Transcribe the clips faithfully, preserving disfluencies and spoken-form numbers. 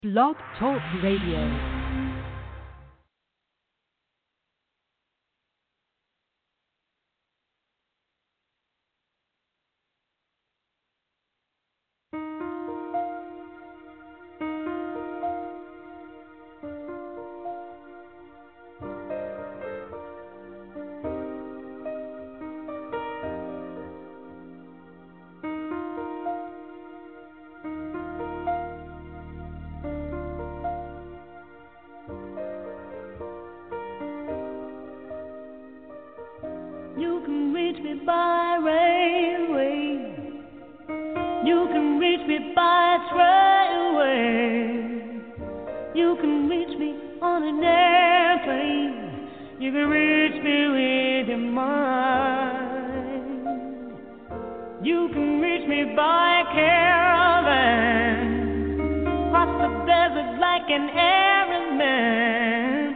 Blog Talk Radio. You can reach me by railway. You can reach me by trailway. You can reach me on an airplane. You can reach me with your mind. You can reach me by caravan. Cross the desert like an Arab man.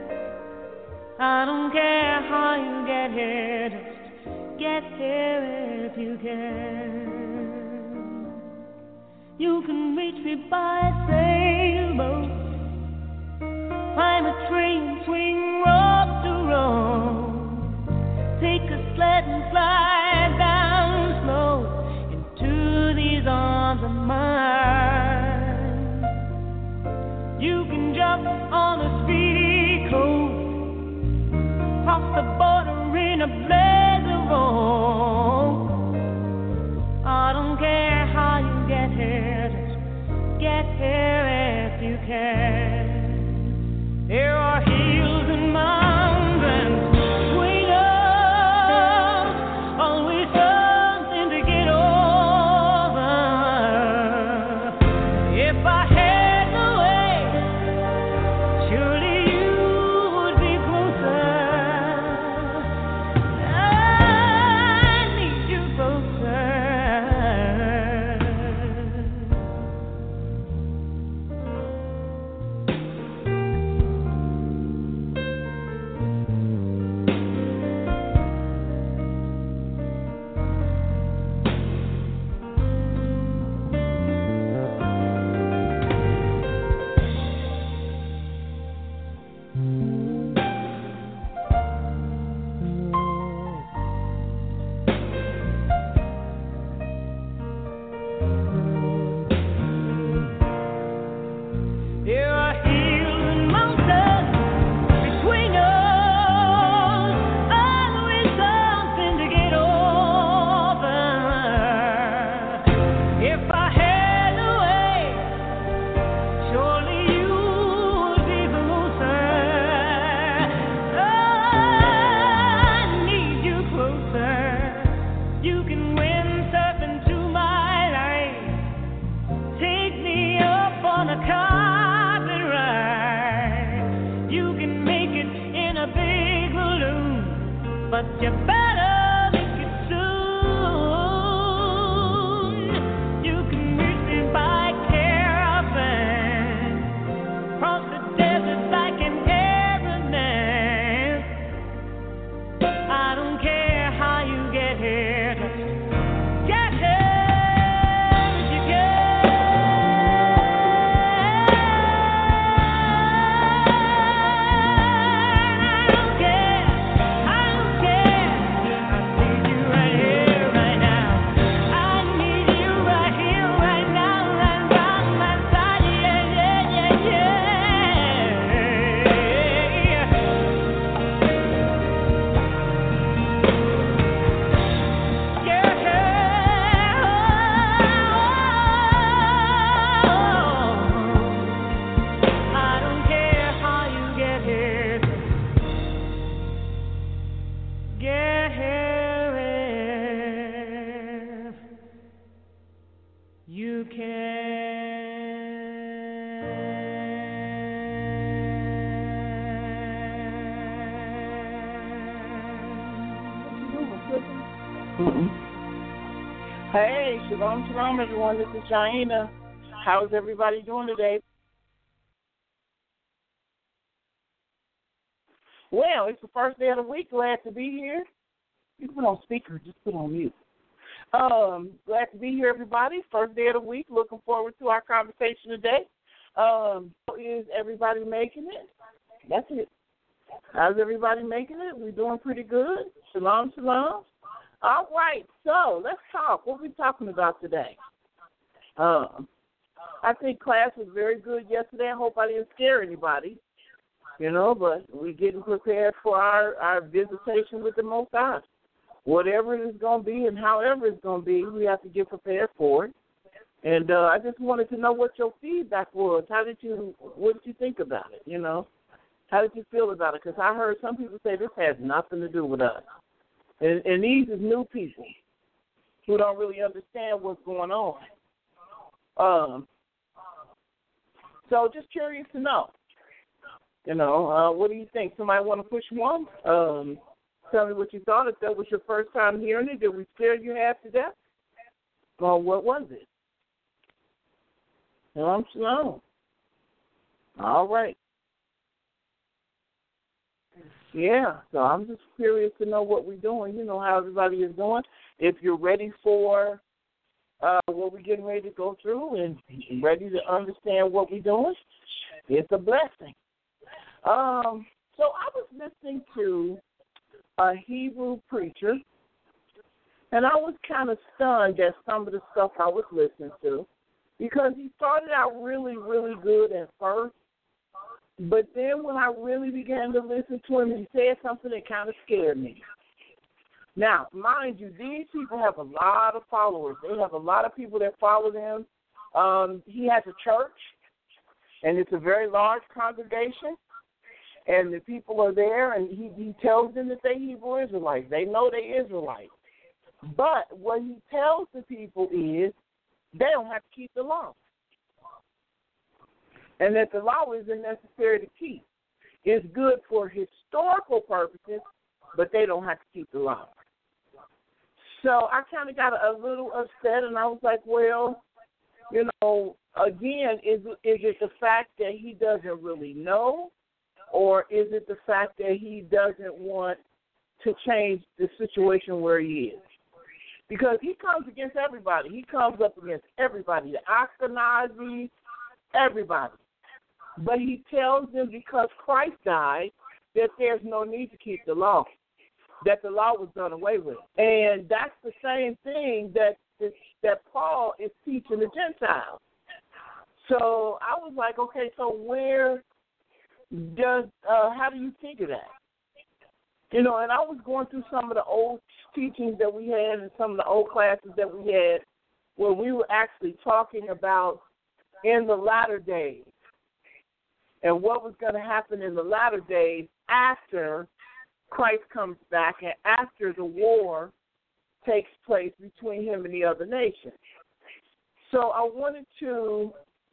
I don't care how you get here, just get here if you can. You can reach me by sailboat, climb a train, swing rope to rope, take a sled and slide down slow into these arms of mine. You can jump on a speedy coast, cross the border in a blaze of gold. I don't care how you get here, just get here if you can. There are hills and mountains between us, always something to get over. If I had no way, surely you would be closer. But you better make it soon. You can reach me by caravan, cross the desert like an Arab man. I don't care how you get here, just get here if you Hey, shalom, shalom, everyone. This is Jaina. How's everybody doing today? Well, it's the first day of the week. Glad to be here. You can put on speaker, just put on mute. Um, glad to be here, everybody. First day of the week. Looking forward to our conversation today. Um, how is everybody making it? That's it. How's everybody making it? We're doing pretty good. Shalom, shalom. All right, so let's talk. What are we talking about today? Um, I think class was very good yesterday. I hope I didn't scare anybody, you know, but we're getting prepared for our, our visitation with the Most High. Whatever it is going to be and however it's going to be, we have to get prepared for it. And uh, I just wanted to know what your feedback was. How did you, what did you think about it, you know? How did you feel about it? Because I heard some people say this has nothing to do with us. And, and these is new people who don't really understand what's going on. Um, so just curious to know, you know, uh, what do you think? Somebody want to push one? Um, tell me what you thought. If that was your first time hearing it, did we scare you half to death? Well, what was it? Shalom, shalom. All right. Yeah, so I'm just curious to know what we're doing, you know, how everybody is doing. If you're ready for uh, what we're getting ready to go through and ready to understand what we're doing, it's a blessing. Um, so I was listening to a Hebrew preacher, and I was kind of stunned at some of the stuff I was listening to because he started out really, really good at first. But then when I really began to listen to him, he said something that kind of scared me. Now, mind you, these people have a lot of followers. They have a lot of people that follow them. Um, he has a church, and it's a very large congregation, and the people are there, and he, he tells them that they're Hebrew Israelites. They know they're Israelites. But what he tells the people is they don't have to keep the law. And that the law isn't necessary to keep. It's good for historical purposes, but they don't have to keep the law. So I kind of got a, a little upset, and I was like, well, you know, again, is, is it the fact that he doesn't really know, or is it the fact that he doesn't want to change the situation where he is? Because he comes against everybody. He comes up against everybody, the Ashkenazi, everybody. But he tells them because Christ died that there's no need to keep the law, that the law was done away with. And that's the same thing that that Paul is teaching the Gentiles. So I was like, okay, so where does, uh, how do you think of that? You know, and I was going through some of the old teachings that we had and some of the old classes that we had where we were actually talking about in the latter days. And what was going to happen in the latter days after Christ comes back and after the war takes place between him and the other nations. So I wanted to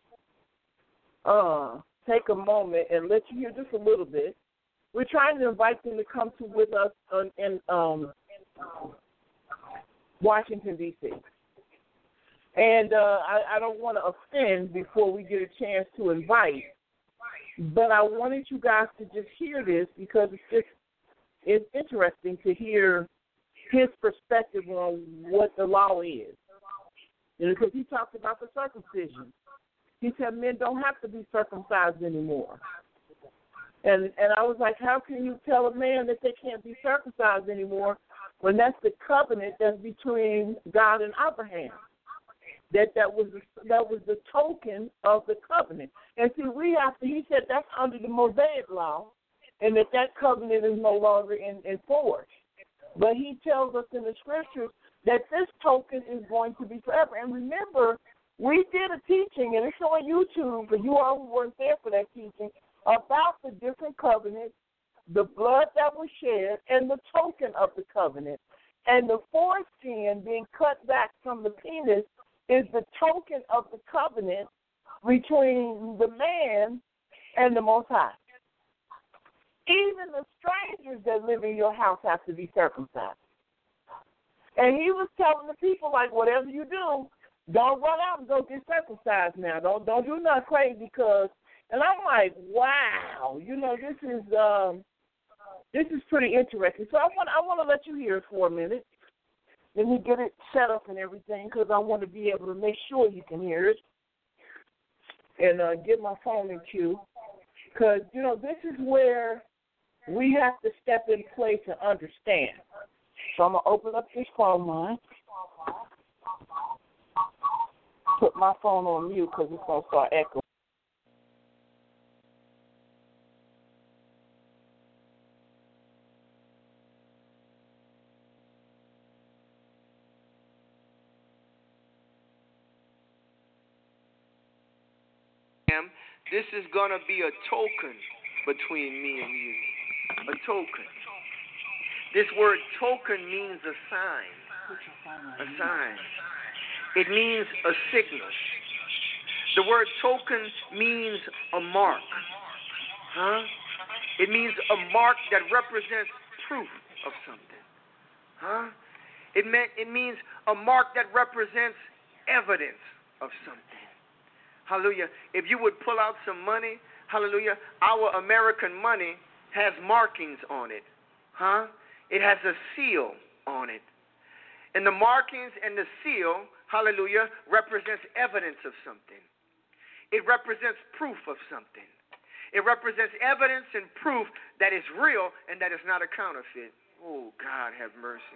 uh, take a moment and let you hear just a little bit. We're trying to invite them to come to with us in, in um, Washington, D C And uh, I, I don't want to offend before we get a chance to invite. But I wanted you guys to just hear this because it's just it's interesting to hear his perspective on what the law is. And because he talked about the circumcision. He said men don't have to be circumcised anymore. And and I was like, how can you tell a man that they can't be circumcised anymore when that's the covenant that's between God and Abraham? That that was the, that was the token of the covenant. And see, we have to, he said that's under the Mosaic law, and that that covenant is no longer in, in force. But he tells us in the scriptures that this token is going to be forever. And remember, we did a teaching, and it's on YouTube, for you all who weren't there for that teaching, about the different covenants, the blood that was shed, and the token of the covenant. And the foreskin being cut back from the penis is the token of the covenant between the man and the Most High. Even the strangers that live in your house have to be circumcised. And he was telling the people, like, whatever you do, don't run out and go get circumcised now. Don't don't do nothing crazy because, and I'm like, wow, you know, this is um, this is pretty interesting. So I want I want to let you hear it for a minute. Let me get it set up and everything because I want to be able to make sure you can hear it. and uh, get my phone in queue. Because, you know, this is where we have to step in place and understand. So I'm going to open up this phone line. Put my phone on mute because it's going to start echoing. This is going to be a token between me and you. A token. This word token means a sign. A sign. It means a signal. The word token means a mark. Huh? It means a mark that represents proof of something. Huh? It meant it means a mark that represents evidence of something. Hallelujah. If you would pull out some money, hallelujah, our American money has markings on it. Huh? It has a seal on it. And the markings and the seal, hallelujah, represents evidence of something. It represents proof of something. It represents evidence and proof that is real and that is not a counterfeit. Oh, God have mercy.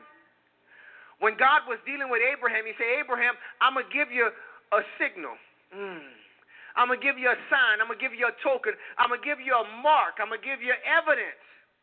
When God was dealing with Abraham, he said, Abraham, I'm going to give you a signal. Mm. I'm going to give you a sign. I'm going to give you a token. I'm going to give you a mark. I'm going to give you evidence.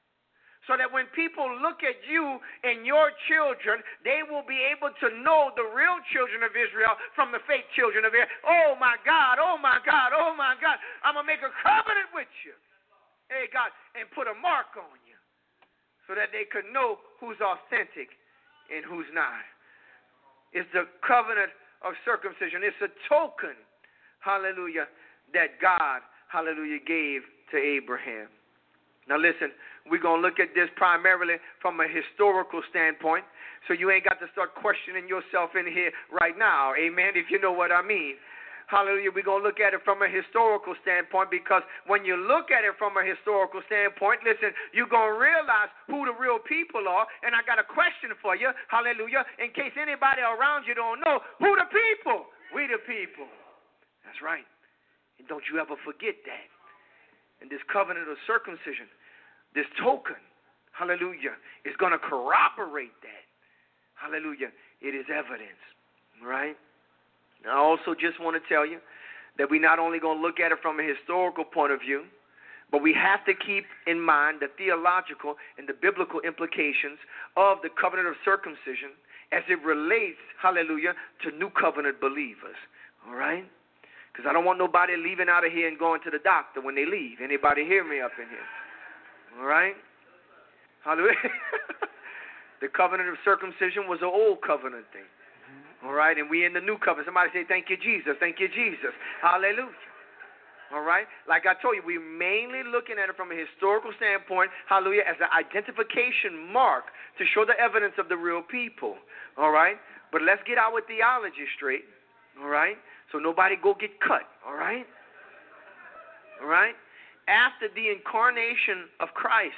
So that when people look at you and your children, they will be able to know the real children of Israel from the fake children of Israel. Oh, my God. Oh, my God. Oh, my God. I'm going to make a covenant with you. Hey, God, and put a mark on you so that they could know who's authentic and who's not. It's the covenant of circumcision. It's a token, hallelujah, that God, hallelujah, gave to Abraham. Now listen, we're going to look at this primarily from a historical standpoint, so you ain't got to start questioning yourself in here right now, amen, if you know what I mean. Hallelujah, we're going to look at it from a historical standpoint, because when you look at it from a historical standpoint, listen, you're going to realize who the real people are, and I got a question for you, hallelujah, in case anybody around you don't know, who the people? We the people. That's right. And don't you ever forget that. And this covenant of circumcision, this token, hallelujah, is going to corroborate that. Hallelujah. It is evidence. Right? Now, I also just want to tell you that we're not only going to look at it from a historical point of view, but we have to keep in mind the theological and the biblical implications of the covenant of circumcision as it relates, hallelujah, to new covenant believers. All right? Because I don't want nobody leaving out of here and going to the doctor when they leave. Anybody hear me up in here? All right? Hallelujah. The covenant of circumcision was an old covenant thing. All right? And we in the new covenant. Somebody say, thank you, Jesus. Thank you, Jesus. Hallelujah. All right? Like I told you, we're mainly looking at it from a historical standpoint, hallelujah, as an identification mark to show the evidence of the real people. All right? But let's get our theology straight. All right? So nobody go get cut, all right? All right? After the incarnation of Christ,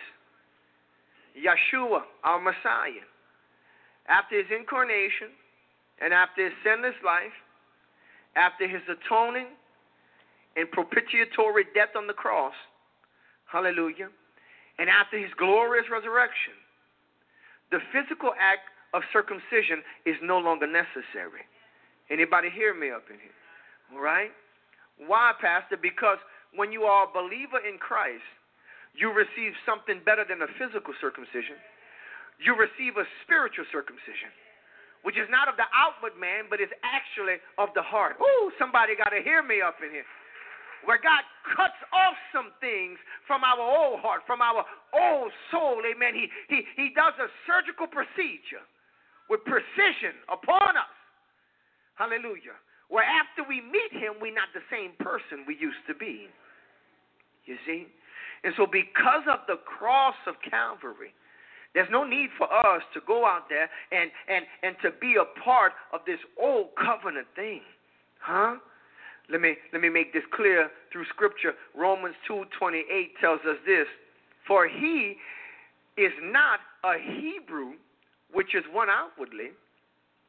Yeshua, our Messiah, after his incarnation and after his sinless life, after his atoning and propitiatory death on the cross, hallelujah, and after his glorious resurrection, the physical act of circumcision is no longer necessary. Anybody hear me up in here? All right? Why, Pastor? Because when you are a believer in Christ, you receive something better than a physical circumcision. You receive a spiritual circumcision, which is not of the outward man, but is actually of the heart. Ooh, somebody got to hear me up in here. Where God cuts off some things from our old heart, from our old soul, amen. He, he, he does a surgical procedure with precision upon us. Hallelujah. Where after we meet him, we're not the same person we used to be. You see? And so because of the cross of Calvary, there's no need for us to go out there and, and, and to be a part of this old covenant thing. Huh? Let me, let me make this clear through Scripture. Romans two twenty-eight tells us this. For he is not a Hebrew, which is one outwardly,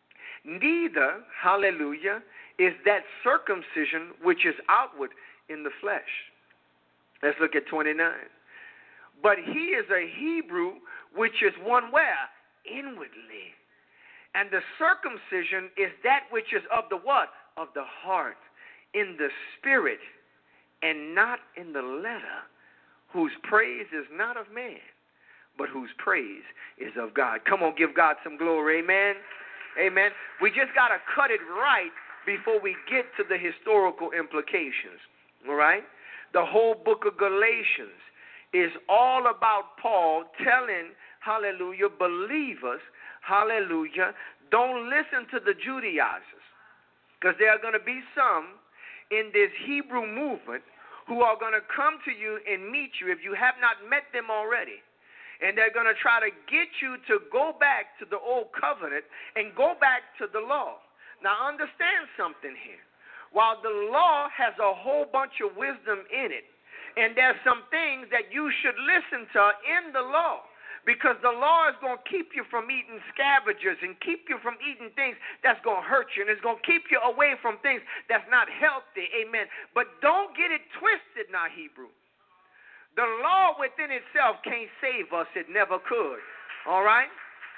Neither, hallelujah, is that circumcision which is outward in the flesh. Let's look at twenty-nine. But he is a Hebrew which is one where? Inwardly. And the circumcision is that which is of the what? Of the heart, in the spirit, and not in the letter, whose praise is not of man, but whose praise is of God. Come on, give God some glory. Amen. Amen. We just got to cut it right before we get to the historical implications. All right? The whole book of Galatians is all about Paul telling, hallelujah, believers, hallelujah, don't listen to the Judaizers. Because there are going to be some in this Hebrew movement who are going to come to you and meet you if you have not met them already. And they're going to try to get you to go back to the old covenant and go back to the law. Now understand something here. While the law has a whole bunch of wisdom in it, and there's some things that you should listen to in the law, because the law is going to keep you from eating scavengers and keep you from eating things that's going to hurt you, and it's going to keep you away from things that's not healthy. Amen. But don't get it twisted now, Hebrew. The law within itself can't save us. It never could. All right?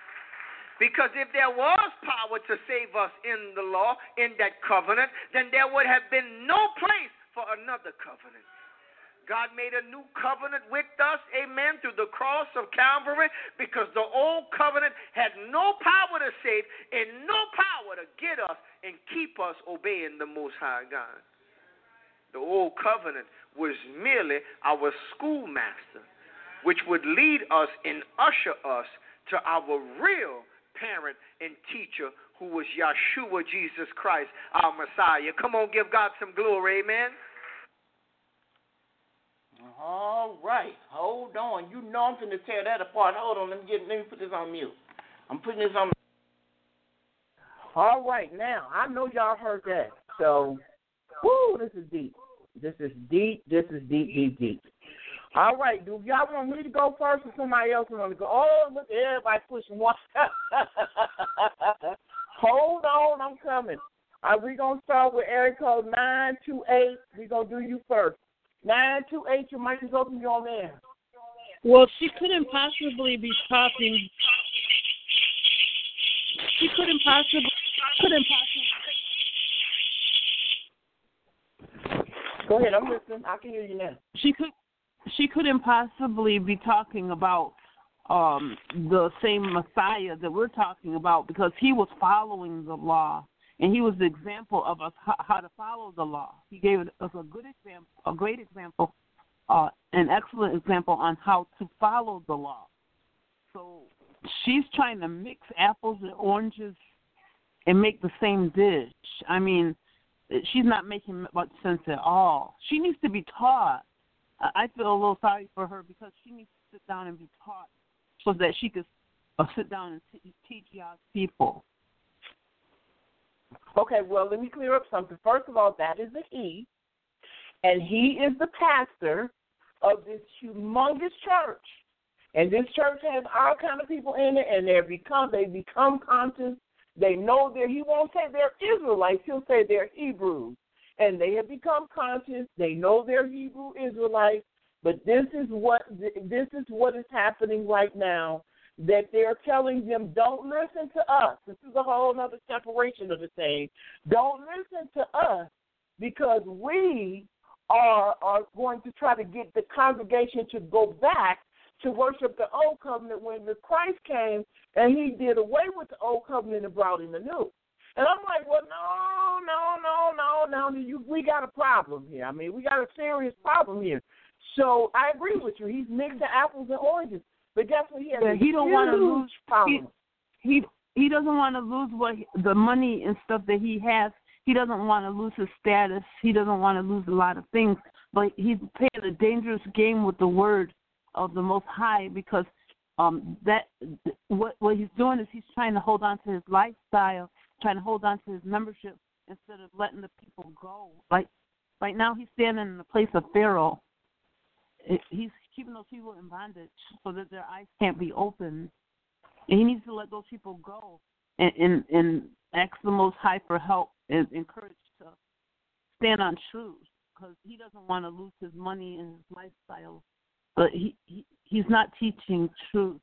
Because if there was power to save us in the law, in that covenant, then there would have been no place for another covenant. God made a new covenant with us, amen, through the cross of Calvary, because the old covenant had no power to save and no power to get us and keep us obeying the Most High God. The old covenant was merely our schoolmaster, which would lead us and usher us to our real parent and teacher, who was Yeshua Jesus Christ, our Messiah. Come on, give God some glory, amen. All right, hold on. You know I'm going to tear that apart. Hold on, let me get. Let me put this on mute. I'm putting this on. All right, now I know y'all heard that. So, whoo, this is deep. This is deep. This is deep, deep, deep. All right, do y'all want me to go first, or somebody else want to go? Oh, look, everybody pushing one. Hold on, I'm coming. Are we gonna start with area code nine two eight? We gonna do you first. Nine two eight, your mic is open. You're on there. Well, she couldn't possibly be talking. She couldn't possibly. Couldn't possibly. Go ahead. I'm listening. I can hear you now. She could. She couldn't possibly be talking about um, the same Messiah that we're talking about, because he was following the law. And he was the example of us how to follow the law. He gave us a good example, a great example, uh, an excellent example on how to follow the law. So she's trying to mix apples and oranges and make the same dish. I mean, she's not making much sense at all. She needs to be taught. I feel a little sorry for her, because she needs to sit down and be taught so that she could uh, sit down and t- teach God's people. Okay, well, let me clear up something. First of all, that is a he, and he is the pastor of this humongous church. And this church has all kind of people in it, and they become they become conscious. They know they're, he won't say they're Israelites, he'll say they're Hebrews. And they have become conscious. They know they're Hebrew Israelites, but this is what this is what is happening right now. That they're telling them, don't listen to us. This is a whole other separation of the thing. Don't listen to us, because we are are going to try to get the congregation to go back to worship the old covenant, when the Christ came and he did away with the old covenant and brought in the new. And I'm like, well, no, no, no, no, no. You, we got a problem here. I mean, we got a serious problem here. So I agree with you. He's mixing apples and oranges. But guess what? He has yeah, a he don't want to lose. Problem. He, he he doesn't want to lose what the money and stuff that he has. He doesn't want to lose his status. He doesn't want to lose a lot of things. But he's playing a dangerous game with the word of the Most High, because um that what what he's doing is he's trying to hold on to his lifestyle, trying to hold on to his membership instead of letting the people go. Like right now, he's standing in the place of Pharaoh. He's keeping those people in bondage so that their eyes can't be opened. And he needs to let those people go and, and, and ask the Most High for help and encourage to stand on truth, because he doesn't want to lose his money and his lifestyle. But he, he he's not teaching truth.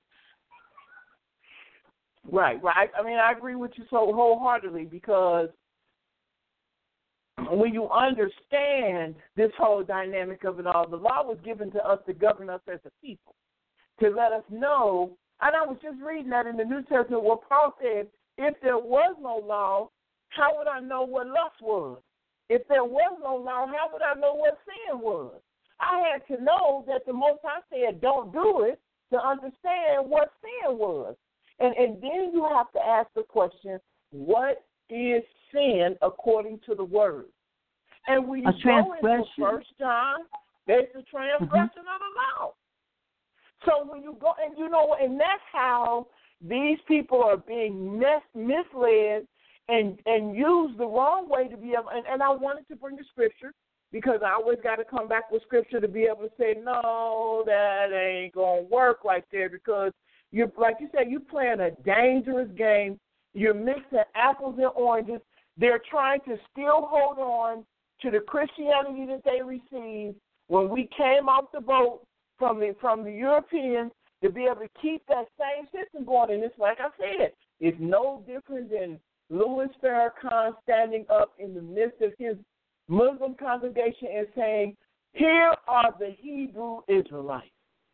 Right, right. I mean, I agree with you so wholeheartedly, because when you understand this whole dynamic of it all, the law was given to us to govern us as a people, to let us know. And I was just reading that in the New Testament where Paul said, if there was no law, how would I know what lust was? If there was no law, how would I know what sin was? I had to know that the Most High said don't do it to understand what sin was. And, and then you have to ask the question, what is sin according to the word? And when you go into First John, there's the transgression mm-hmm. of the law. So when you go, and you know, and that's how these people are being mis- misled and and used the wrong way to be able. And, and I wanted to bring the scripture, because I always got to come back with scripture to be able to say, no, that ain't gonna work right there, because you're, like you said, you're playing a dangerous game. You're mixing apples and oranges. They're trying to still hold on to the Christianity that they received when we came off the boat from the from the Europeans, to be able to keep that same system going. And it's like I said, it's no different than Louis Farrakhan standing up in the midst of his Muslim congregation and saying, here are the Hebrew Israelites.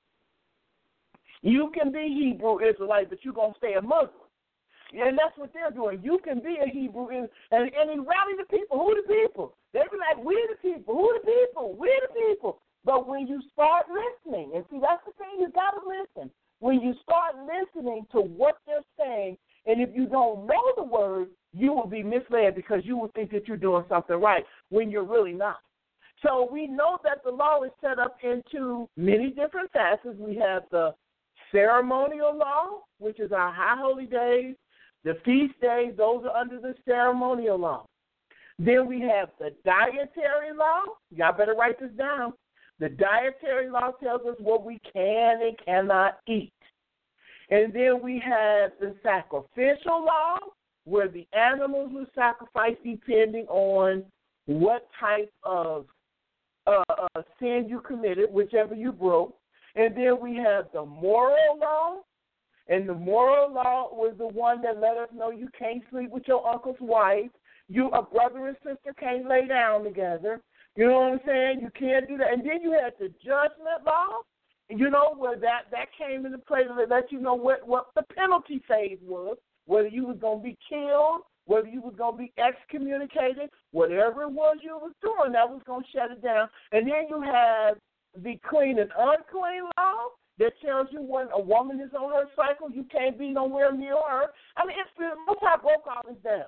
You can be Hebrew Israelite, but you're going to stay a Muslim. And that's what they're doing. You can be a Hebrew Israelite. And, and he rallied the people. Who the people? They be like, we the people. Who the people? We the people. But when you start listening, and see, that's the thing, you got to listen. When you start listening to what they're saying, and if you don't know the word, you will be misled, because you will think that you're doing something right when you're really not. So we know that the law is set up into many different facets. We have the ceremonial law, which is our high holy days. The feast days, those are under the ceremonial law. Then we have the dietary law. Y'all better write this down. The dietary law tells us what we can and cannot eat. And then we have the sacrificial law, where the animals were sacrificed depending on what type of uh, uh, sin you committed, whichever you broke. And then we have the moral law. And the moral law was the one that let us know you can't sleep with your uncle's wife. You, a brother and sister, can't lay down together. You know what I'm saying? You can't do that. And then you had the judgment law, you know, where that, that came into play to let you know what, what the penalty phase was, whether you was going to be killed, whether you was going to be excommunicated, whatever it was you was doing, that was going to shut it down. And then you have the clean and unclean law that tells you when a woman is on her cycle, you can't be nowhere near her. I mean, it's been, most I broke all this down.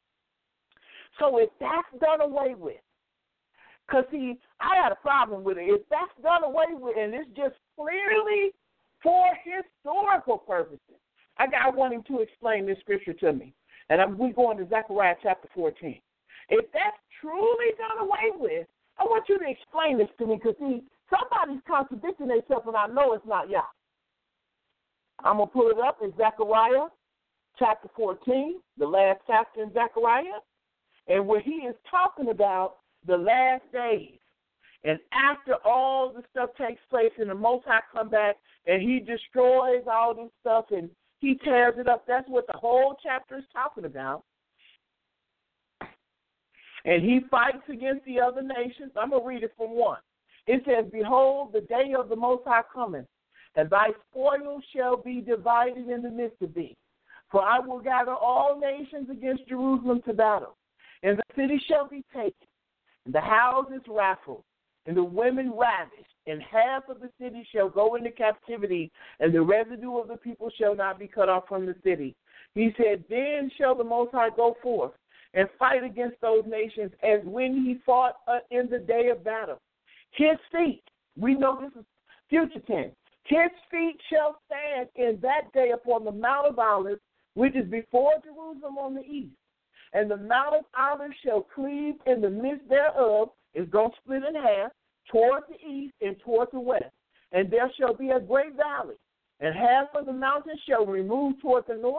So if that's done away with, because, see, I had a problem with it. If that's done away with, and it's just clearly for historical purposes, I, got, I want him to explain this scripture to me. And I'm, we're going to Zechariah chapter fourteen. If that's truly done away with, I want you to explain this to me, because, see, somebody's contradicting themselves, and I know it's not y'all. I'm going to pull it up in Zechariah chapter fourteen, the last chapter in Zechariah, and where he is talking about the last days. And after all the stuff takes place and the Most High come back and he destroys all this stuff and he tears it up, that's what the whole chapter is talking about. And he fights against the other nations. I'm going to read it from one. It says, behold, the day of the Most High cometh, and thy spoil shall be divided in the midst of thee. For I will gather all nations against Jerusalem to battle, and the city shall be taken, and the houses raffled, and the women ravished, and half of the city shall go into captivity, and the residue of the people shall not be cut off from the city. He said, then shall the Most High go forth and fight against those nations as when he fought uh, in the day of battle. His feet, we know this is future tense, his feet shall stand in that day upon the Mount of Olives, which is before Jerusalem on the east. And the Mount of Olives shall cleave in the midst thereof, is going to split in half, toward the east and toward the west. And there shall be a great valley, and half of the mountain shall remove toward the north,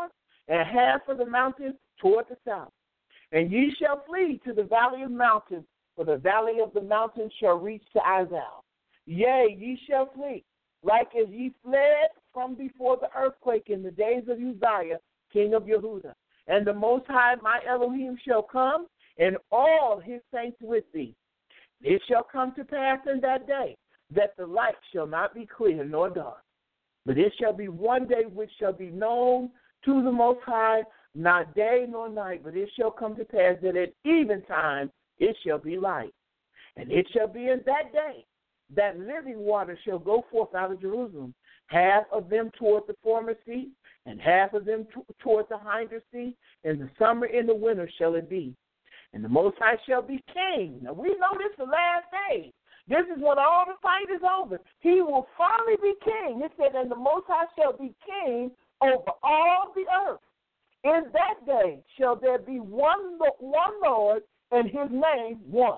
and half of the mountains toward the south. And ye shall flee to the valley of mountains, for the valley of the mountains shall reach to Azal. Yea, ye shall flee, like as ye fled from before the earthquake in the days of Uzziah, king of Yehudah. And the Most High, my Elohim, shall come, and all his saints with thee. It shall come to pass in that day that the light shall not be clear nor dark, but it shall be one day which shall be known to the Most High, not day nor night, but it shall come to pass that at eventime it shall be light. And it shall be in that day that living water shall go forth out of Jerusalem, half of them toward the former sea, and half of them t- toward the hinder sea. In the summer and the winter shall it be. And the Most High shall be king. Now we know this is the last days. This is when all the fight is over. He will finally be king. It said, and the Most High shall be king over all the earth. In that day shall there be one, one Lord, and his name one.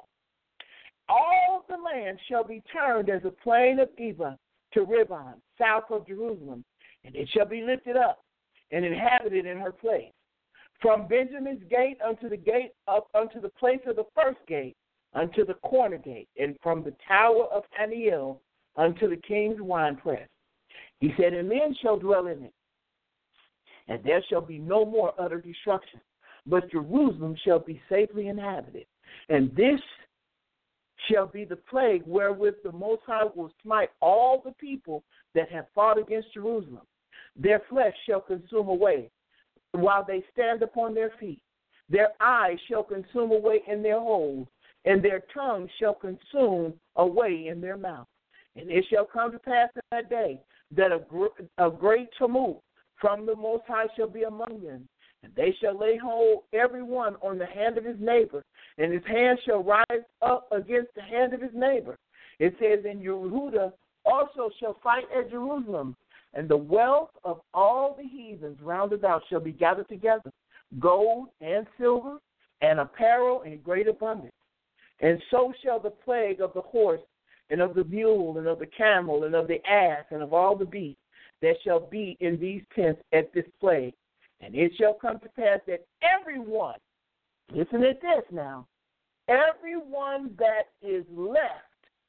All the land shall be turned as a plain of Eber to Ribon, south of Jerusalem, and it shall be lifted up and inhabited in her place. From Benjamin's gate unto the gate up unto the place of the first gate, unto the corner gate, and from the tower of Aniel unto the king's winepress. He said, and men shall dwell in it, and there shall be no more utter destruction, but Jerusalem shall be safely inhabited. And this shall be the plague wherewith the Most High will smite all the people that have fought against Jerusalem. Their flesh shall consume away while they stand upon their feet. Their eyes shall consume away in their holes, and their tongue shall consume away in their mouth. And it shall come to pass in that day that a, gr- a great tumult from the Most High shall be among them. And they shall lay hold every one on the hand of his neighbor, and his hand shall rise up against the hand of his neighbor. It says, and Yehudah also shall fight at Jerusalem, and the wealth of all the heathens round about shall be gathered together, gold and silver and apparel in great abundance. And so shall the plague of the horse and of the mule and of the camel and of the ass and of all the beasts that shall be in these tents at this plague. And it shall come to pass that everyone, listen at this now, everyone that is left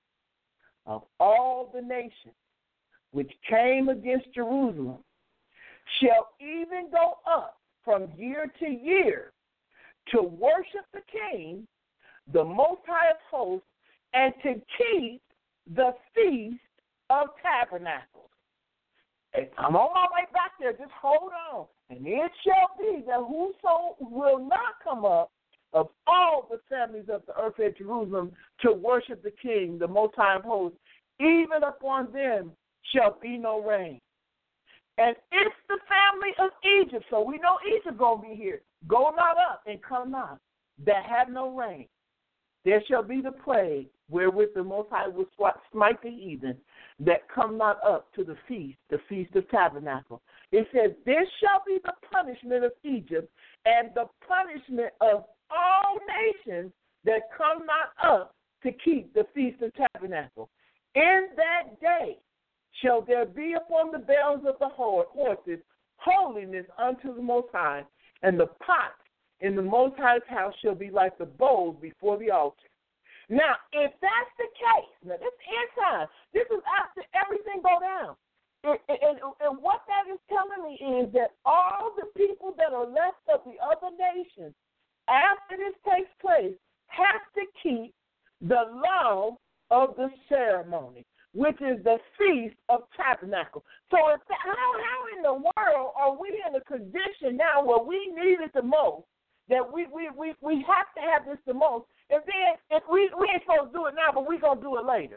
of all the nations which came against Jerusalem shall even go up from year to year to worship the King, the Most High of hosts, and to keep the Feast of Tabernacles. And I'm on my way back there. Just hold on. And it shall be that whoso will not come up of all the families of the earth at Jerusalem to worship the King, the Most High of hosts, even upon them shall be no rain. And it's the family of Egypt, so we know Egypt going to be here. Go not up and come not, that have no rain. There shall be the plague wherewith the Most High will smite the heathen that come not up to the feast, the Feast of Tabernacle. It says, this shall be the punishment of Egypt and the punishment of all nations that come not up to keep the Feast of Tabernacle. In that day shall there be upon the bells of the horses holiness unto the Most High, and the pots in the Most High's house shall be like the bowls before the altar. Now, if that's the case, now this is end time. This is after everything go down. And, and, and what that is telling me is that all the people that are left of the other nations, after this takes place, have to keep the law of the ceremony, which is the Feast of Tabernacle. So if the, how, how in the world are we in a condition now where we need it the most, that we, we, we, we have to have this the most, and then if we, we ain't supposed to do it now, but we're going to do it later?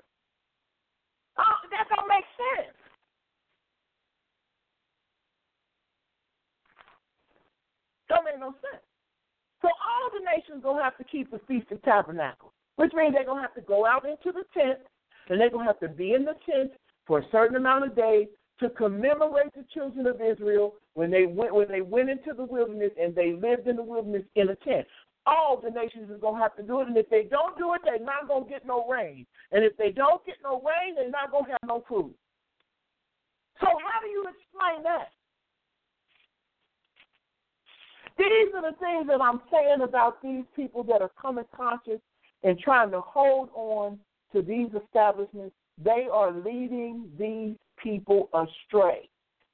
Oh, that don't make sense. Don't make no sense. So all the nations going to have to keep the Feast of Tabernacle, which means they're going to have to go out into the tent, and they're going to have to be in the tent for a certain amount of days to commemorate the children of Israel when they went when they went into the wilderness and they lived in the wilderness in a tent. All the nations are going to have to do it, and if they don't do it, they're not going to get no rain. And if they don't get no rain, they're not going to have no food. So how do you explain that? These are the things that I'm saying about these people that are coming conscious and trying to hold on to these establishments. They are leading these people astray.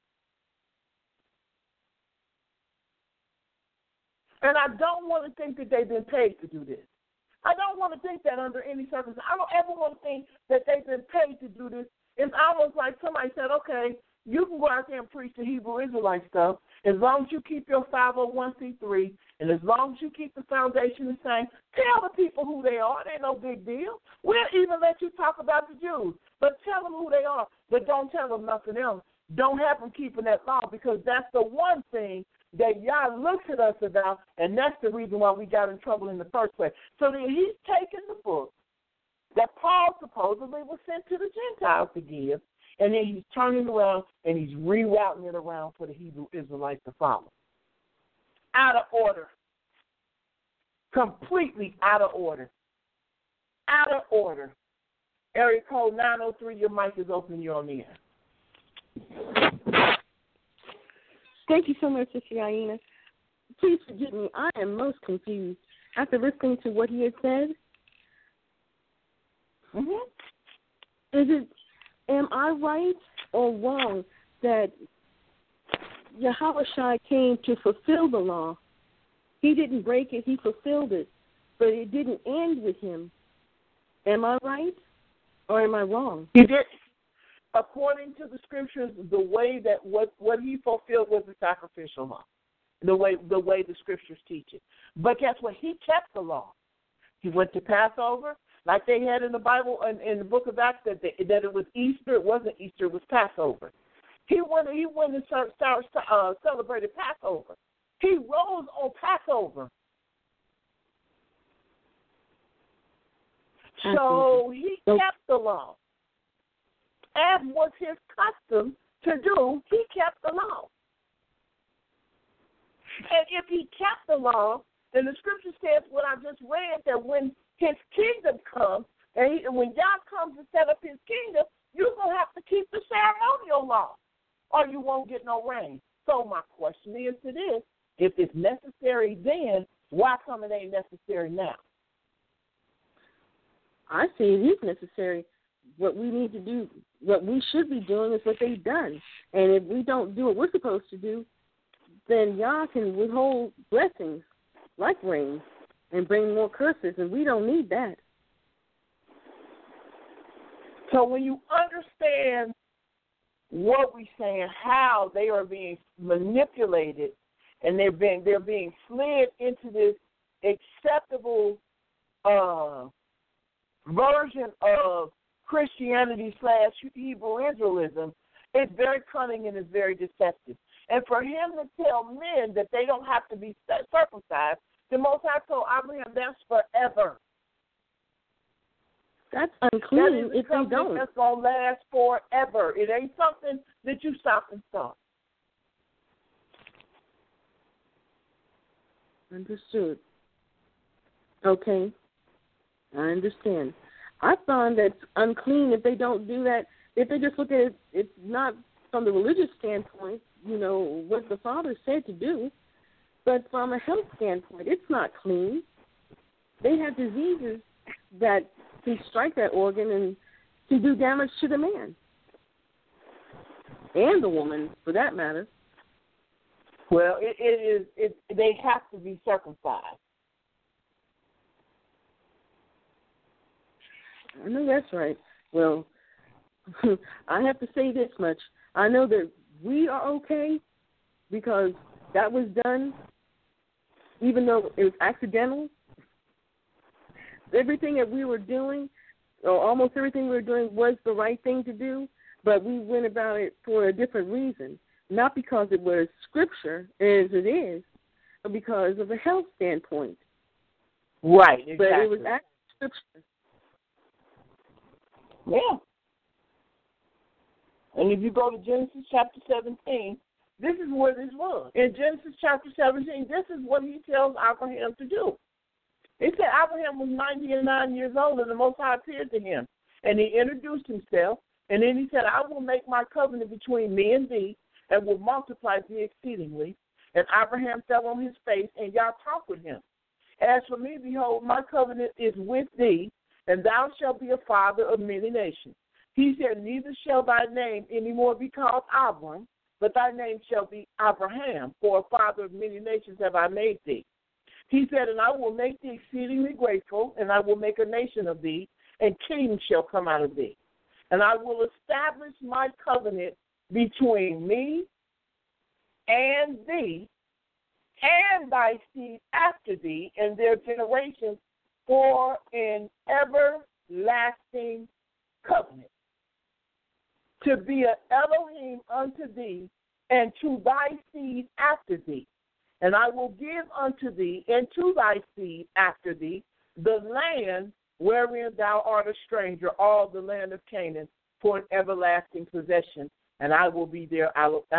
And I don't want to think that they've been paid to do this. I don't want to think that under any circumstance. I don't ever want to think that they've been paid to do this. It's almost like somebody said, okay, you can go out there and preach the Hebrew Israelite stuff as long as you keep your five oh one c three and as long as you keep the foundation the same. Tell the people who they are. It ain't no big deal. We'll even let you talk about the Jews, but tell them who they are, but don't tell them nothing else. Don't have them keeping that law, because that's the one thing that Yah looks at us about, and that's the reason why we got in trouble in the first place. So then he's taken the book that Paul supposedly was sent to the Gentiles to give, and then he's turning around and he's rerouting it around for the Hebrew Israelites to follow. Out of order. Completely out of order. Out of order. Area code nine oh three, your mic is open, you're on the air. Thank you so much, Sister Aina. Please forgive me. I am most confused. After listening to what he had said, mm-hmm. is it, am I right or wrong that Yahushua came to fulfill the law? He didn't break it, he fulfilled it, but it didn't end with him. Am I right or am I wrong? He did. According to the scriptures, the way that what, what he fulfilled was the sacrificial law, the way the way the scriptures teach it. But guess what? He kept the law. He went to Passover, like they had in the Bible and in, in the book of Acts that they, that it was Easter. It wasn't Easter. It was Passover. He went. He went and start, start, uh, celebrated Passover. He rose on Passover. So he kept the law. As was his custom to do, he kept the law. And if he kept the law, then the scripture says what I just read, that when his kingdom comes, and he, when Yah comes to set up his kingdom, you're going to have to keep the ceremonial law, or you won't get no rain. So my question is to this, if it's necessary then, why come it ain't necessary now? I see it is necessary. What we need to do, what we should be doing is what they've done. And if we don't do what we're supposed to do, then Yah can withhold blessings like rain and bring more curses, and we don't need that. So when you understand what we're saying, how they are being manipulated and they're being, they're being slid into this acceptable uh, version of Christianity slash Hebrew Israelism, it's very cunning and it's very deceptive. And for him to tell men that they don't have to be circumcised, the Most High told Abraham that's forever. That's unclean that is if they don't. That's going to last forever. It ain't something that you stop and start. Understood. Okay. I understand. I find that it's unclean if they don't do that. If they just look at it, it's not from the religious standpoint, you know, what the Father said to do, but from a health standpoint, it's not clean. They have diseases that can strike that organ and can do damage to the man and the woman, for that matter. Well, it, it is. It, they have to be circumcised. I know that's right. Well, I have to say this much. I know that we are okay because that was done, even though it was accidental. Everything that we were doing, or almost everything we were doing, was the right thing to do, but we went about it for a different reason. Not because it was scripture, as it is, but because of a health standpoint. Right, exactly. But it was actually scripture. Yeah. And if you go to Genesis chapter seventeen, this is where this was. In Genesis chapter seventeen, this is what he tells Abraham to do. He said Abraham was ninety and nine years old, and the Most High appeared to him. And he introduced himself, and then he said, I will make my covenant between me and thee, and will multiply thee exceedingly. And Abraham fell on his face, and Yah talked with him. As for me, behold, my covenant is with thee, and thou shalt be a father of many nations. He said, neither shall thy name any more be called Abram, but thy name shall be Abraham, for a father of many nations have I made thee. He said, and I will make thee exceedingly grateful, and I will make a nation of thee, and kings shall come out of thee. And I will establish my covenant between me and thee and thy seed after thee and their generations for an everlasting covenant, to be an Elohim unto thee and to thy seed after thee. And I will give unto thee and to thy seed after thee the land wherein thou art a stranger, all the land of Canaan, for an everlasting possession. And I will be their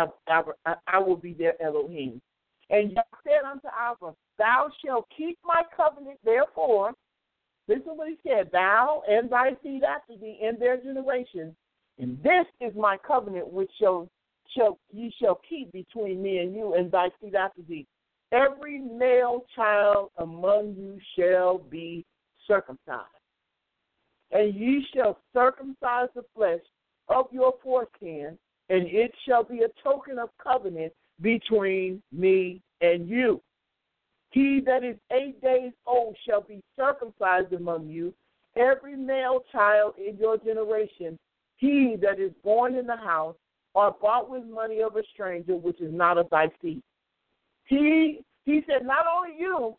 I will be their Elohim. And Yah said unto Abram, thou shalt keep my covenant, therefore. Listen what he said, thou and thy seed after thee and their generations. And this is my covenant which shall, shall ye shall keep between me and you and thy seed after thee. Every male child among you shall be circumcised. And ye shall circumcise the flesh of your foreskin, and it shall be a token of covenant between me and you. He that is eight days old shall be circumcised among you, every male child in your generation, he that is born in the house or bought with money of a stranger, which is not of thy seed. He, he said, not only you,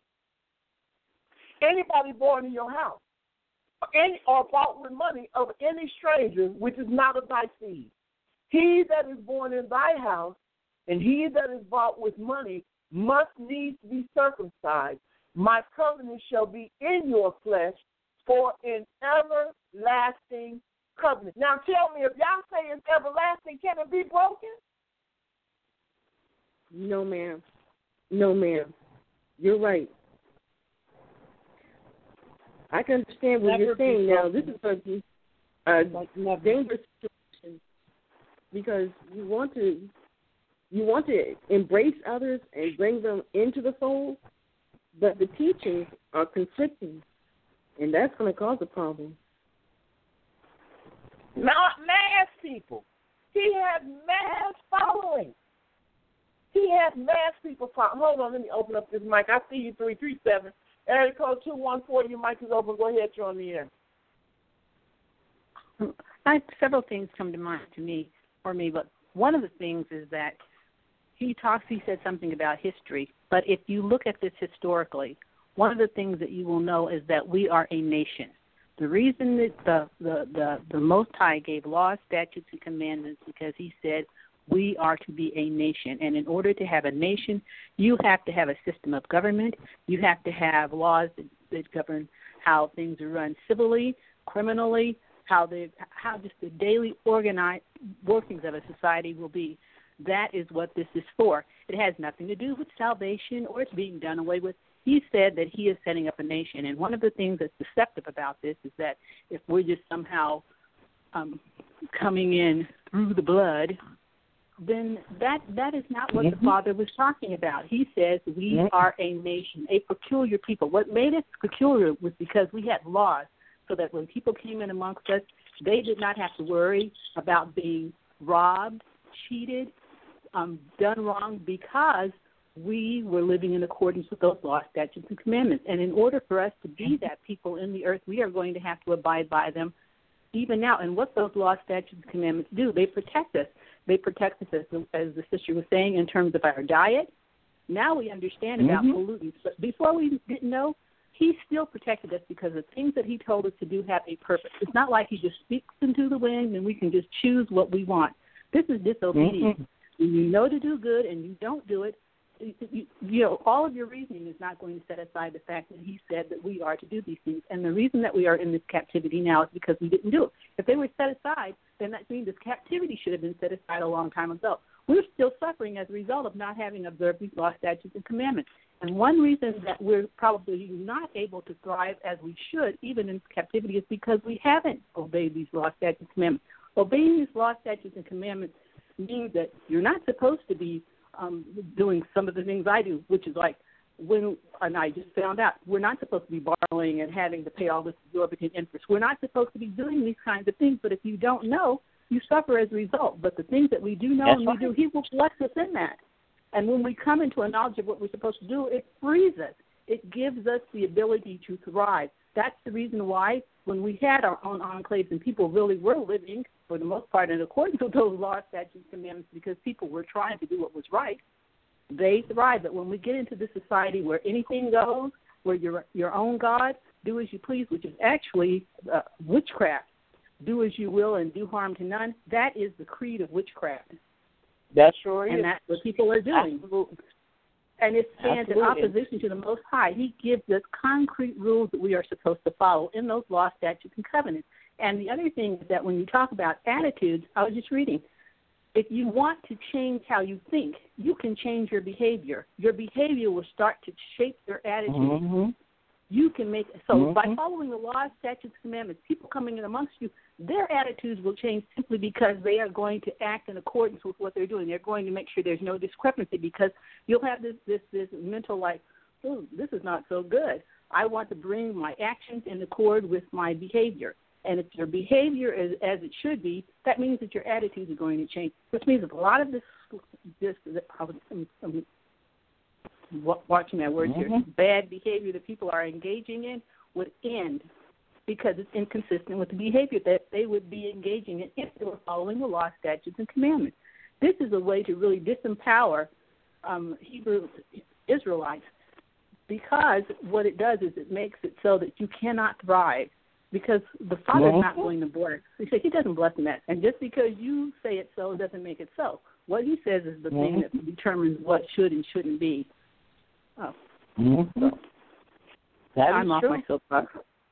anybody born in your house, any, or bought with money of any stranger, which is not of thy seed. He that is born in thy house, and he that is bought with money, must needs be circumcised. My covenant shall be in your flesh for an everlasting covenant. Now tell me, if y'all say it's everlasting, can it be broken? No, ma'am. No, ma'am. You're right. I can understand what Never you're saying now. This is going to be a like dangerous situation because you want to you want to embrace others and bring them into the fold, but the teachings are conflicting, and that's going to cause a problem. Not mass people. He had mass following. He had mass people following. Hold on, let me open up this mic. I see you, three three seven. Area code two one four, your mic is open. Go ahead, you're on the air. I, several things come to mind to me, for me, but one of the things is that he talks, he said something about history, but if you look at this historically, one of the things that you will know is that we are a nation. The reason that the, the, the, the Most High gave laws, statutes, and commandments because he said we are to be a nation. And in order to have a nation, you have to have a system of government. You have to have laws that, that govern how things are run civilly, criminally, how they, how just the daily organized workings of a society will be. That is what this is for. It has nothing to do with salvation or it's being done away with. He said that he is setting up a nation. And one of the things that's deceptive about this is that if we're just somehow um, coming in through the blood, then that that is not what mm-hmm. the Father was talking about. He says we mm-hmm. are a nation, a peculiar people. What made us peculiar was because we had laws so that when people came in amongst us, they did not have to worry about being robbed, cheated, um, done wrong because we were living in accordance with those laws, statutes, and commandments. And in order for us to be that people in the earth, we are going to have to abide by them even now. And what those laws, statutes, and commandments do, they protect us. They protect us, as the, as the sister was saying, in terms of our diet. Now we understand about mm-hmm. pollutants. But before we didn't know, he still protected us because the things that he told us to do have a purpose. It's not like he just speaks into the wind and we can just choose what we want. This is disobedience. Mm-hmm. When you know to do good and you don't do it, you, you know, all of your reasoning is not going to set aside the fact that he said that we are to do these things. And the reason that we are in this captivity now is because we didn't do it. If they were set aside, then that means this captivity should have been set aside a long time ago. We're still suffering as a result of not having observed these law, statutes, and commandments. And one reason that we're probably not able to thrive as we should, even in captivity, is because we haven't obeyed these law, statutes, and commandments. Obeying these law, statutes, and commandments means that you're not supposed to be um, doing some of the things I do, which is like when, and I just found out, we're not supposed to be borrowing and having to pay all this exorbitant interest. We're not supposed to be doing these kinds of things, but if you don't know, you suffer as a result. But the things that we do know That's and right. we do, he will bless us in that. And when we come into a knowledge of what we're supposed to do, it frees us. It gives us the ability to thrive. That's the reason why when we had our own enclaves and people really were living, for the most part, in accordance with those laws, statutes, commandments, because people were trying to do what was right, they thrived. But when we get into this society where anything goes, where you're your own God, do as you please, which is actually uh, witchcraft, do as you will and do harm to none, that is the creed of witchcraft. That sure is. And that's what people are doing. Absolutely. And it stands Absolutely. in opposition to the Most High. He gives us concrete rules that we are supposed to follow in those laws, statutes, and covenants. And the other thing is that when you talk about attitudes, I was just reading, if you want to change how you think, you can change your behavior. Your behavior will start to shape your attitude. Mm-hmm. You can make so mm-hmm. by following the laws, statutes, commandments, people coming in amongst you, their attitudes will change simply because they are going to act in accordance with what they're doing. They're going to make sure there's no discrepancy, because you'll have this this this mental like, oh, this is not so good. I want to bring my actions in accord with my behavior. And if your behavior is as it should be, that means that your attitudes are going to change. Which means that a lot of this this I was I'm, I'm watching my words mm-hmm. here, bad behavior that people are engaging in would end, because it's inconsistent with the behavior that they would be engaging in if they were following the law, statutes, and commandments. This is a way to really disempower um, Hebrew Israelites, because what it does is it makes it so that you cannot thrive, because the Father's mm-hmm. not going to bless. He said he doesn't bless in that. And just because you say it so doesn't make it so. What he says is the mm-hmm. thing that determines what should and shouldn't be. Oh. Mm-hmm. So, that I'm is off true. my soapbox.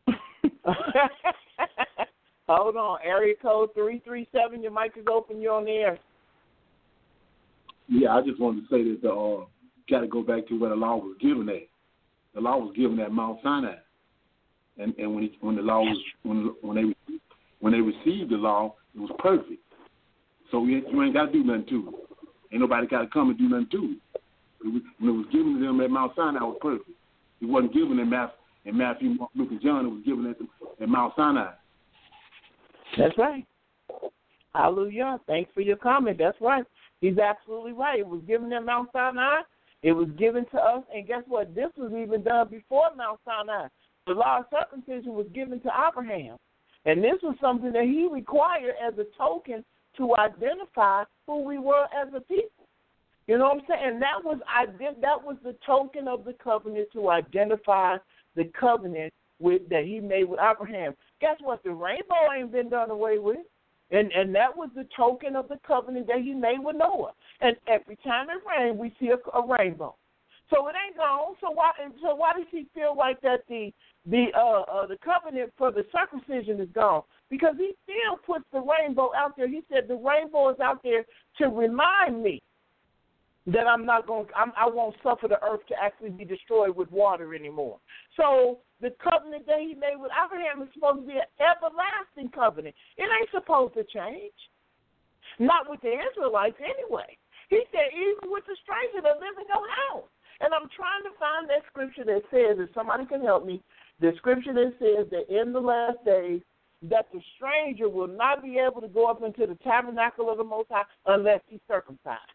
Hold on. Area code three three seven. Your mic is open. You're on the air. Yeah, I just wanted to say that the uh, got to go back to where the law was given at. The law was given at Mount Sinai, and and when it, when the law was when when they when they received the law, it was perfect. So you, you ain't got to do nothing to it. Ain't nobody got to come and do nothing to it. It was, when it was given to them at Mount Sinai, it was perfect. It wasn't given in Matthew, in Matthew, Mark, Luke, and John. It was given at, the, at Mount Sinai. That's right. Hallelujah. Thanks for your comment. That's right. He's absolutely right. It was given at Mount Sinai. It was given to us. And guess what? This was even done before Mount Sinai. The law of circumcision was given to Abraham. And this was something that he required as a token to identify who we were as a people. You know what I'm saying? And that was that was the token of the covenant to identify the covenant with that he made with Abraham. Guess what? The rainbow ain't been done away with. And and that was the token of the covenant that he made with Noah. And every time it rains, we see a, a rainbow. So it ain't gone. So why so why does he feel like that the the uh, uh, the covenant for the circumcision is gone? Because he still puts the rainbow out there. He said the rainbow is out there to remind me that I'm not going, I'm, I won't suffer the earth to actually be destroyed with water anymore. So the covenant that he made with Abraham is supposed to be an everlasting covenant. It ain't supposed to change. Not with the Israelites anyway. He said even with the stranger that live in your house. And I'm trying to find that scripture that says, if somebody can help me, the scripture that says that in the last days that the stranger will not be able to go up into the tabernacle of the Most High unless he's circumcised.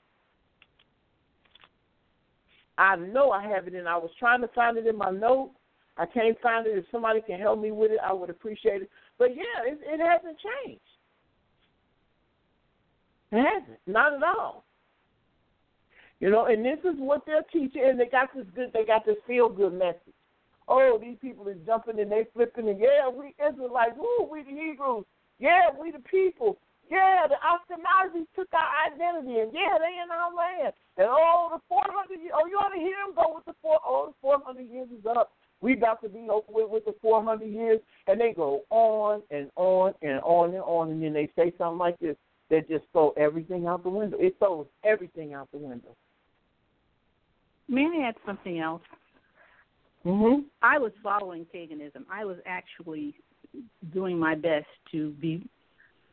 I know I have it, and I was trying to find it in my notes. I can't find it. If somebody can help me with it, I would appreciate it. But, yeah, it, it hasn't changed. It hasn't. Not at all. You know, and this is what they're teaching, and they got this good, they got this feel-good message. Oh, these people are jumping and they flipping, and, yeah, we Israelites. Ooh, we the Hebrews. Yeah, we the people. Yeah, the Ashkenazis took our identity, and yeah, they in our land. And oh, the four hundred years, oh, you ought to hear them go with the four, oh, the four hundred years is up. We about to be over with, with the four hundred years, and they go on and on and on and on, and then they say something like this. They just throw everything out the window. It throws everything out the window. May I add something else? Mm-hmm. I was following paganism. I was actually doing my best to be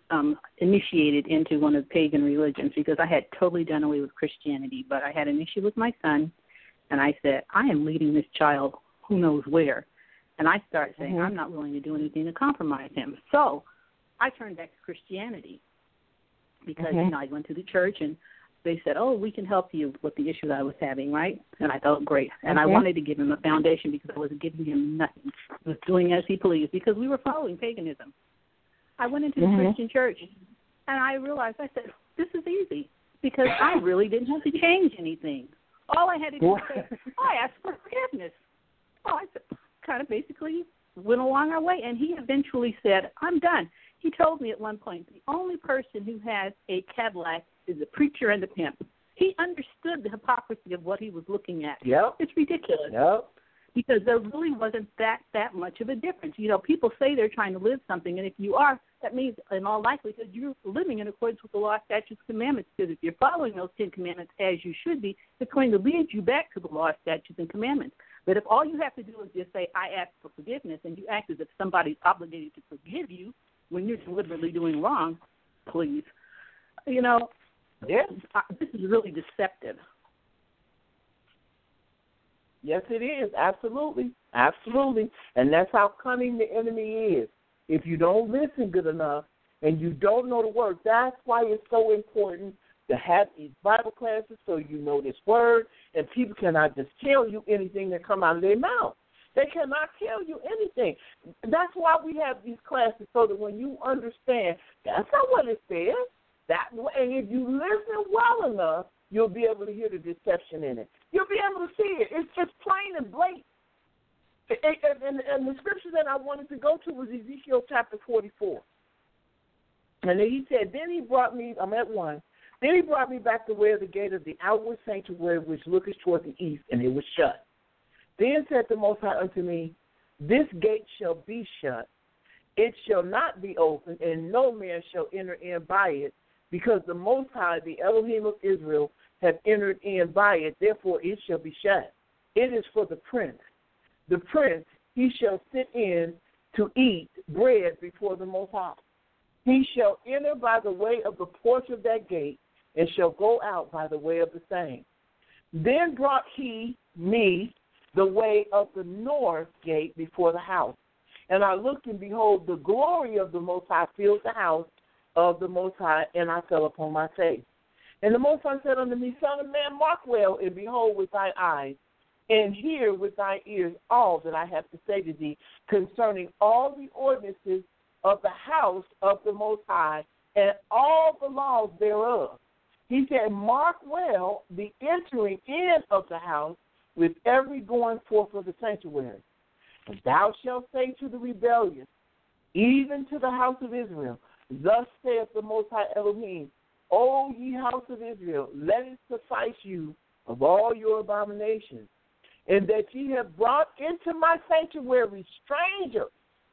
um, initiated into one of the pagan religions because I had totally done away with Christianity. But I had an issue with my son, and I said, I am leading this child who knows where. And I started saying, mm-hmm. I'm not willing to do anything to compromise him. So I turned back to Christianity because, mm-hmm. you know, I went to the church and they said, oh, we can help you with the issue that I was having, right? And I felt great. And mm-hmm. I wanted to give him a foundation because I wasn't giving him nothing. I was doing as he pleased because we were following paganism. I went into the mm-hmm. Christian church and I realized, I said, this is easy because I really didn't have to change anything. All I had to do was say, I asked for forgiveness. Oh, I said, kind of basically went along our way. And he eventually said, I'm done. He told me at one point, the only person who has a Cadillac is the preacher and the pimp. He understood the hypocrisy of what he was looking at. Yep. It's ridiculous. Yep. Because there really wasn't that, that much of a difference. You know, people say they're trying to live something, and if you are, that means in all likelihood you're living in accordance with the law, statutes, commandments, because if you're following those Ten Commandments as you should be, it's going to lead you back to the law, statutes, and commandments. But if all you have to do is just say, I ask for forgiveness, and you act as if somebody's obligated to forgive you when you're deliberately doing wrong, please. You know, yeah. this is really deceptive. Yes, it is. Absolutely. Absolutely. And that's how cunning the enemy is. If you don't listen good enough and you don't know the word, that's why it's so important to have these Bible classes so you know this word, and people cannot just tell you anything that come out of their mouth. They cannot tell you anything. That's why we have these classes, so that when you understand, that's not what it says. That, and if you listen well enough, you'll be able to hear the deception in it. You'll be able to see it. It's just plain and blatant. And, and, and the scripture that I wanted to go to was Ezekiel chapter forty-four. And then he said, then he brought me, I'm at one, then he brought me back to where the gate of the outward sanctuary which looketh toward the east, and it was shut. Then said the Most High unto me, this gate shall be shut. It shall not be opened, and no man shall enter in by it, because the Most High, the Elohim of Israel, have entered in by it. Therefore it shall be shut. It is for the prince. The prince, he shall sit in to eat bread before the Most High. He shall enter by the way of the porch of that gate, and shall go out by the way of the same. Then brought he me the way of the north gate before the house. And I looked, and behold, the glory of the Most High filled the house of the Most High, and I fell upon my face. And the Most High said unto me, Son of man, mark well, and behold with thine eyes, and hear with thine ears all that I have to say to thee concerning all the ordinances of the house of the Most High, and all the laws thereof. He said, mark well the entering in of the house, with every going forth of the sanctuary. And thou shalt say to the rebellious, even to the house of Israel, thus saith the Most High Elohim, O ye house of Israel, let it suffice you of all your abominations, and that ye have brought into my sanctuary strangers,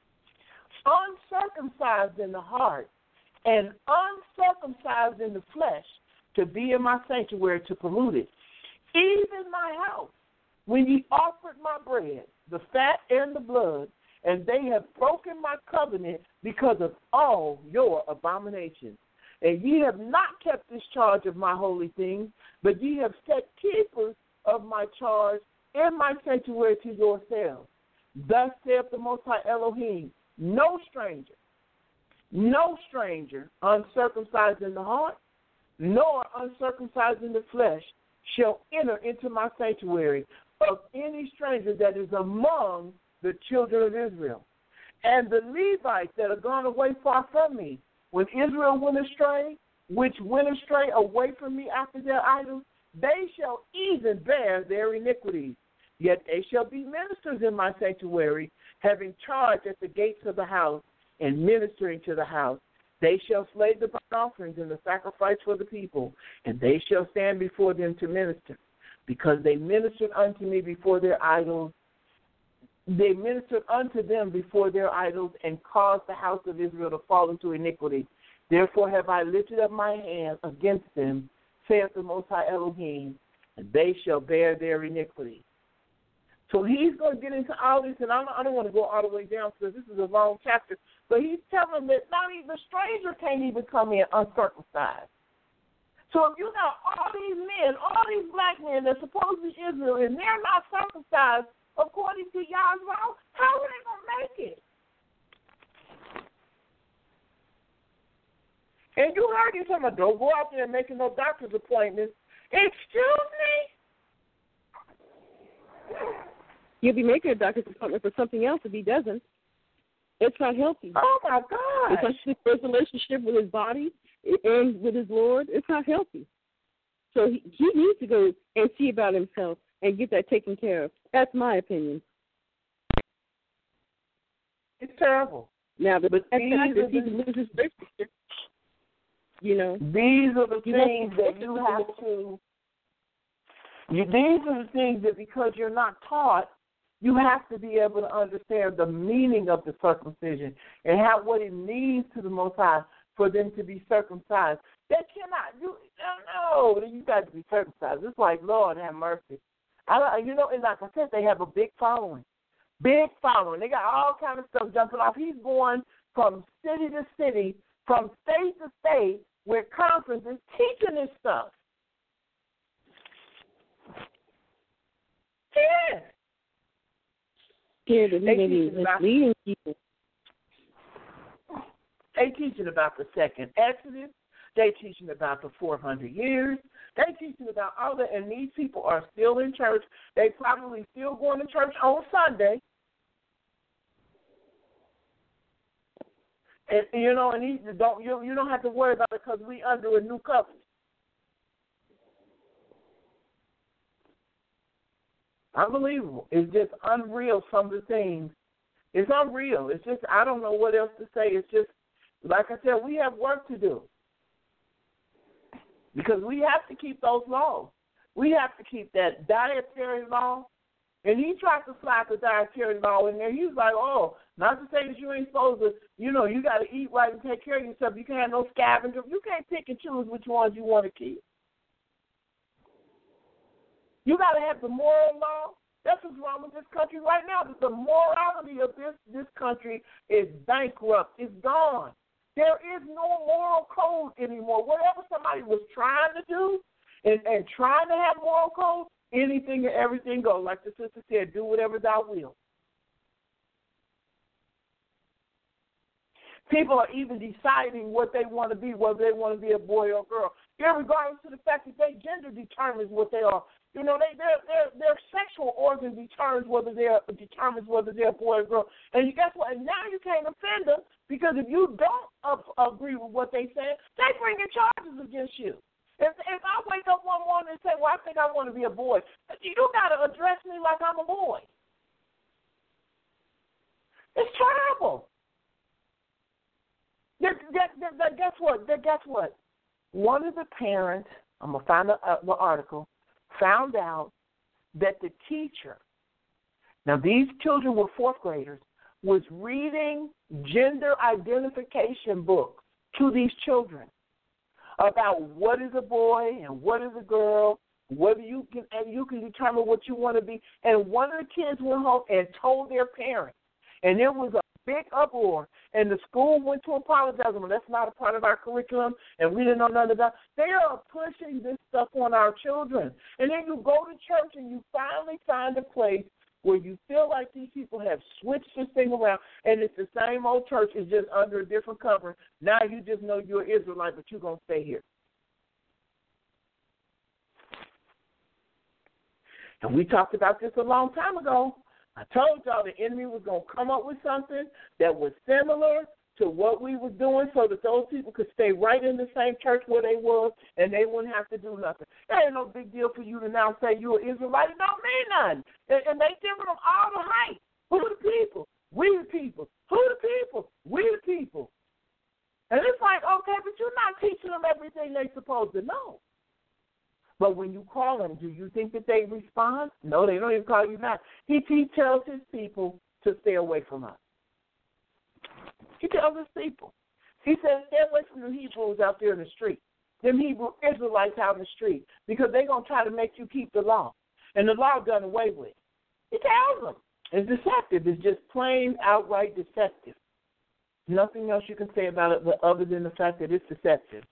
uncircumcised in the heart, and uncircumcised in the flesh, to be in my sanctuary to pollute it, even my house, when ye offered my bread, the fat and the blood, and they have broken my covenant because of all your abominations. And ye have not kept this charge of my holy things, but ye have set keepers of my charge in my sanctuary to yourselves. Thus saith the Most High Elohim, no stranger, no stranger uncircumcised in the heart, nor uncircumcised in the flesh, shall enter into my sanctuary of any stranger that is among the children of Israel. And the Levites that are gone away far from me, when Israel went astray, which went astray away from me after their idols, they shall even bear their iniquities. Yet they shall be ministers in my sanctuary, having charge at the gates of the house, and ministering to the house. They shall slay the burnt offerings and the sacrifice for the people, and they shall stand before them to minister, because they ministered unto me before their idols. They ministered unto them before their idols, and caused the house of Israel to fall into iniquity. Therefore have I lifted up my hand against them, saith the Most High Elohim, and they shall bear their iniquity. So he's going to get into all this, and I don't, I don't want to go all the way down because this is a long chapter. But he's telling them that not even the stranger can't even come in uncircumcised. So if you got all these men, all these black men that supposed to be Israel, and they're not circumcised according to Yah's law, how are they going to make it? And you heard him talking about, don't go out there and making no doctor's appointments. Excuse me? He'll be making a doctor's appointment for something else if he doesn't. It's not healthy. Oh, my gosh. It's not his relationship with his body and with his Lord. It's not healthy. So he, he needs to go and see about himself and get that taken care of. That's my opinion. It's terrible. Now, the but fact these that are he the, loses relationship, you know. These are the you things have that you have to, you, these are the things that because you're not taught, you have to be able to understand the meaning of the circumcision and how what it means to the Most High for them to be circumcised. They cannot, you no, no, you got to be circumcised. It's like, Lord, have mercy. I, you know, and like I said, they have a big following. Big following. They got all kind of stuff jumping off. He's going from city to city, from state to state, with conferences, teaching this stuff. Yeah. Yeah, but he may be misleading people. They teaching about the second Exodus. They teaching about the four hundred years. They teaching about all that, and these people are still in church. They probably still going to church on Sunday. And you know, and he don't you you don't have to worry about it because we under a new covenant. Unbelievable. It's just unreal. Some of the things. It's unreal. It's just I don't know what else to say. It's just like I said, we have work to do. Because we have to keep those laws. We have to keep that dietary law. And he tried to slap the dietary law in there. He was like, oh, not to say that you ain't supposed to, you know, you got to eat right and take care of yourself. You can't have no scavenger. You can't pick and choose which ones you want to keep. You got to have the moral law. That's what's wrong with this country right now. The morality of this, this country is bankrupt. It's gone. There is no moral code anymore. Whatever somebody was trying to do and, and trying to have moral code, anything and everything goes. Like the sister said, do whatever thou wilt. People are even deciding what they want to be, whether they want to be a boy or a girl, irregardless of the fact that their gender determines what they are. You know, they, their their their sexual organ determines whether they're determines whether they're a boy or girl. And you guess what? And now you can't offend them because if you don't uh, agree with what they say, they bring in charges against you. If if I wake up one morning and say, "Well, I think I want to be a boy," you got to address me like I'm a boy. It's terrible. That, that, that, that, guess what? That, guess what? One of the parents, I'm gonna find the, uh, the article. Found out that the teacher, now these children were fourth graders, was reading gender identification books to these children about what is a boy and what is a girl, whether you can and you can determine what you want to be. And one of the kids went home and told their parents, and there was a big uproar, and the school went to apologize. Well, that's not a part of our curriculum, and we didn't know none of that. They are pushing this stuff on our children. And then you go to church and you finally find a place where you feel like these people have switched this thing around, and it's the same old church. It's just under a different cover. Now you just know you're an Israelite, but you're going to stay here. And we talked about this a long time ago. I told y'all the enemy was going to come up with something that was similar to what we were doing so that those people could stay right in the same church where they were and they wouldn't have to do nothing. It ain't no big deal for you to now say you're an Israelite. It don't mean nothing. And, and they giving them all the hype. Who the people? We the people. Who the people? We the people. And it's like, okay, but you're not teaching them everything they're supposed to know. But when you call them, do you think that they respond? No, they don't even call you back. He, he tells his people to stay away from us. He tells his people. He says, stay away from the Hebrews out there in the street, them Hebrew Israelites out in the street, because they're going to try to make you keep the law. And the law done away with. He tells them. It's deceptive. It's just plain, outright deceptive. Nothing else you can say about it other than the fact that it's deceptive.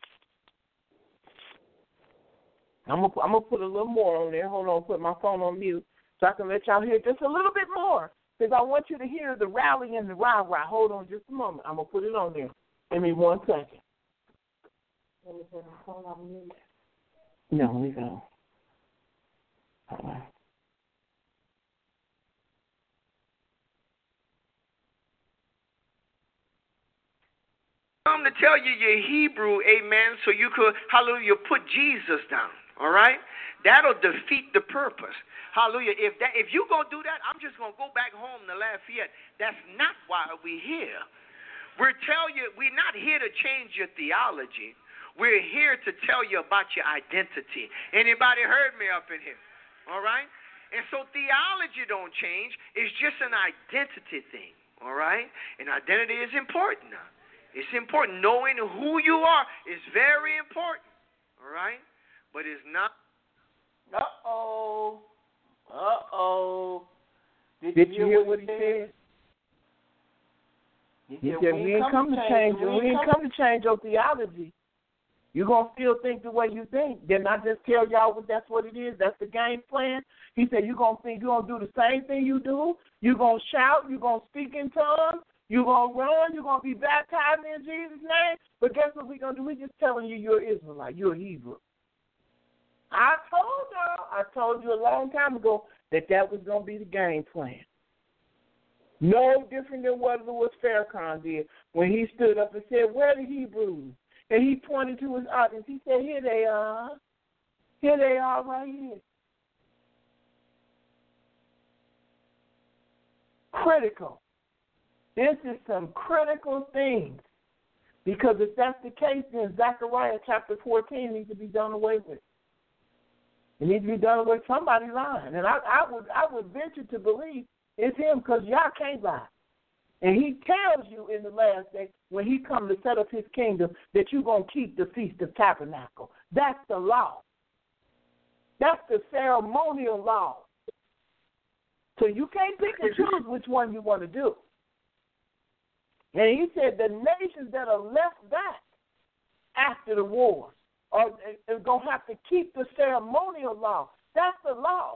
I'm going I'm to put a little more on there. Hold on, put my phone on mute so I can let y'all hear just a little bit more because I want you to hear the rally and the rah-rah. Hold on just a moment. I'm going to put it on there. Give me one second. Let me put my phone on mute. No, leave it on. Hold on. Come to tell you you're Hebrew, amen, so you could, hallelujah, put Jesus down, all right? That'll defeat the purpose. Hallelujah. If that, if you're going to do that, I'm just going to go back home to Lafayette. That's not why we're here. We're tell you, we're not here to change your theology. We're here to tell you about your identity. Anybody heard me up in here? All right? And so theology don't change. It's just an identity thing, all right? And identity is important now. It's important. Knowing who you are is very important, all right? But it's not. Uh-oh. Uh-oh. Did, Did you hear what he said? He said, we ain't come to change it. We ain't come to change your theology. You're going to still think the way you think. Didn't I just tell y'all what that's what it is? That's the game plan. He said, you're going to think you're going to do the same thing you do. You're going to shout. You're going to speak in tongues. You're going to run. You're going to be baptized in Jesus' name. But guess what we're going to do? We're just telling you you're Israelite. You're a Hebrew. I told y'all, I told you a long time ago that that was going to be the game plan. No different than what Louis Farrakhan did when he stood up and said, where are the Hebrews? And he pointed to his audience. He said, here they are. Here they are right here. Critical. This is some critical things. Because if that's the case, then Zechariah chapter fourteen needs to be done away with. It needs to be done away with somebody lying. And I, I would I would venture to believe it's him because y'all can't lie. And he tells you in the last day when he comes to set up his kingdom that you're going to keep the Feast of Tabernacle. That's the law. That's the ceremonial law. So you can't pick and choose which one you want to do. And he said the nations that are left back after the war are, are going to have to keep the ceremonial law. That's the law.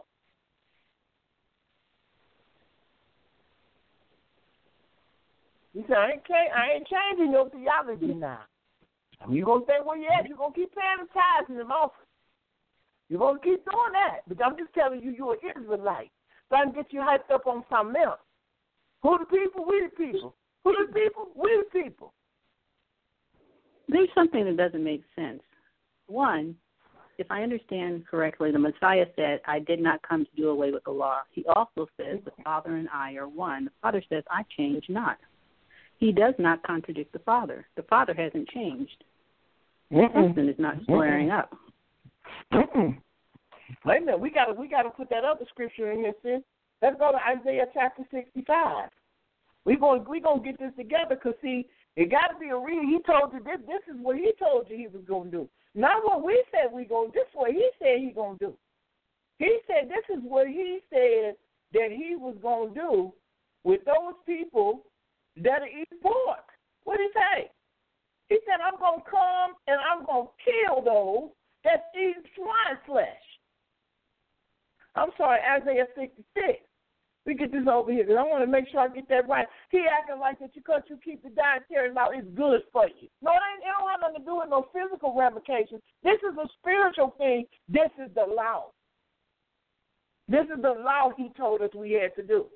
He said, I ain't, I ain't changing your theology now. You're going to stay where you're at. You're going to keep paying the tithes and the offerings. You're going to keep doing that. But I'm just telling you, you're an Israelite. So I can get you hyped up on something else. Who the people? We the people. Who the people? We the people. There's something that doesn't make sense. One, if I understand correctly, the Messiah said, I did not come to do away with the law. He also says, the Father and I are one. The Father says, I change not. He does not contradict the Father. The Father hasn't changed. The Son is not squaring up. Mm-mm. Wait a minute. We got we got to put that other scripture in here, sis. Let's go to Isaiah chapter sixty-five. We're going we gonna get this together because, see, it got to be a reason. He told you this. This is what he told you he was going to do. Not what we said we going to do. This is what he said he going to do. He said this is what he said that he was going to do with those people that are eating pork. What did he say? He said, I'm going to come and I'm going to kill those that's eating swine flesh. I'm sorry, Isaiah sixty-six. We get this over here because I want to make sure I get that right. He acting like that because you keep the dietary law, it's good for you. No, it, ain't, it don't have nothing to do with no physical ramifications. This is a spiritual thing. This is the law. This is the law he told us we had to do.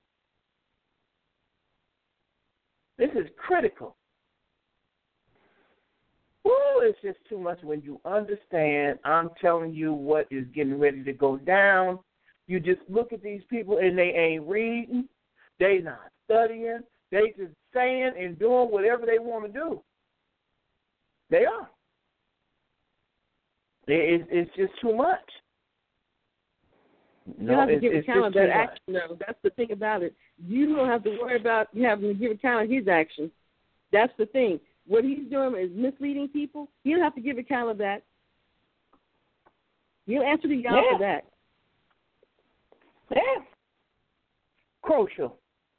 This is critical. Ooh, it's just too much when you understand. I'm telling you what is getting ready to go down. You just look at these people and they ain't reading. They not studying. They just saying and doing whatever they want to do. They are. It, it's just too much. You no, have to give account of that action, though. That's the thing about it. You don't have to worry about having to give account of his actions. That's the thing. What he's doing is misleading people. You don't have to give account of that. You'll answer to y'all yeah. for that. Yeah. crucial.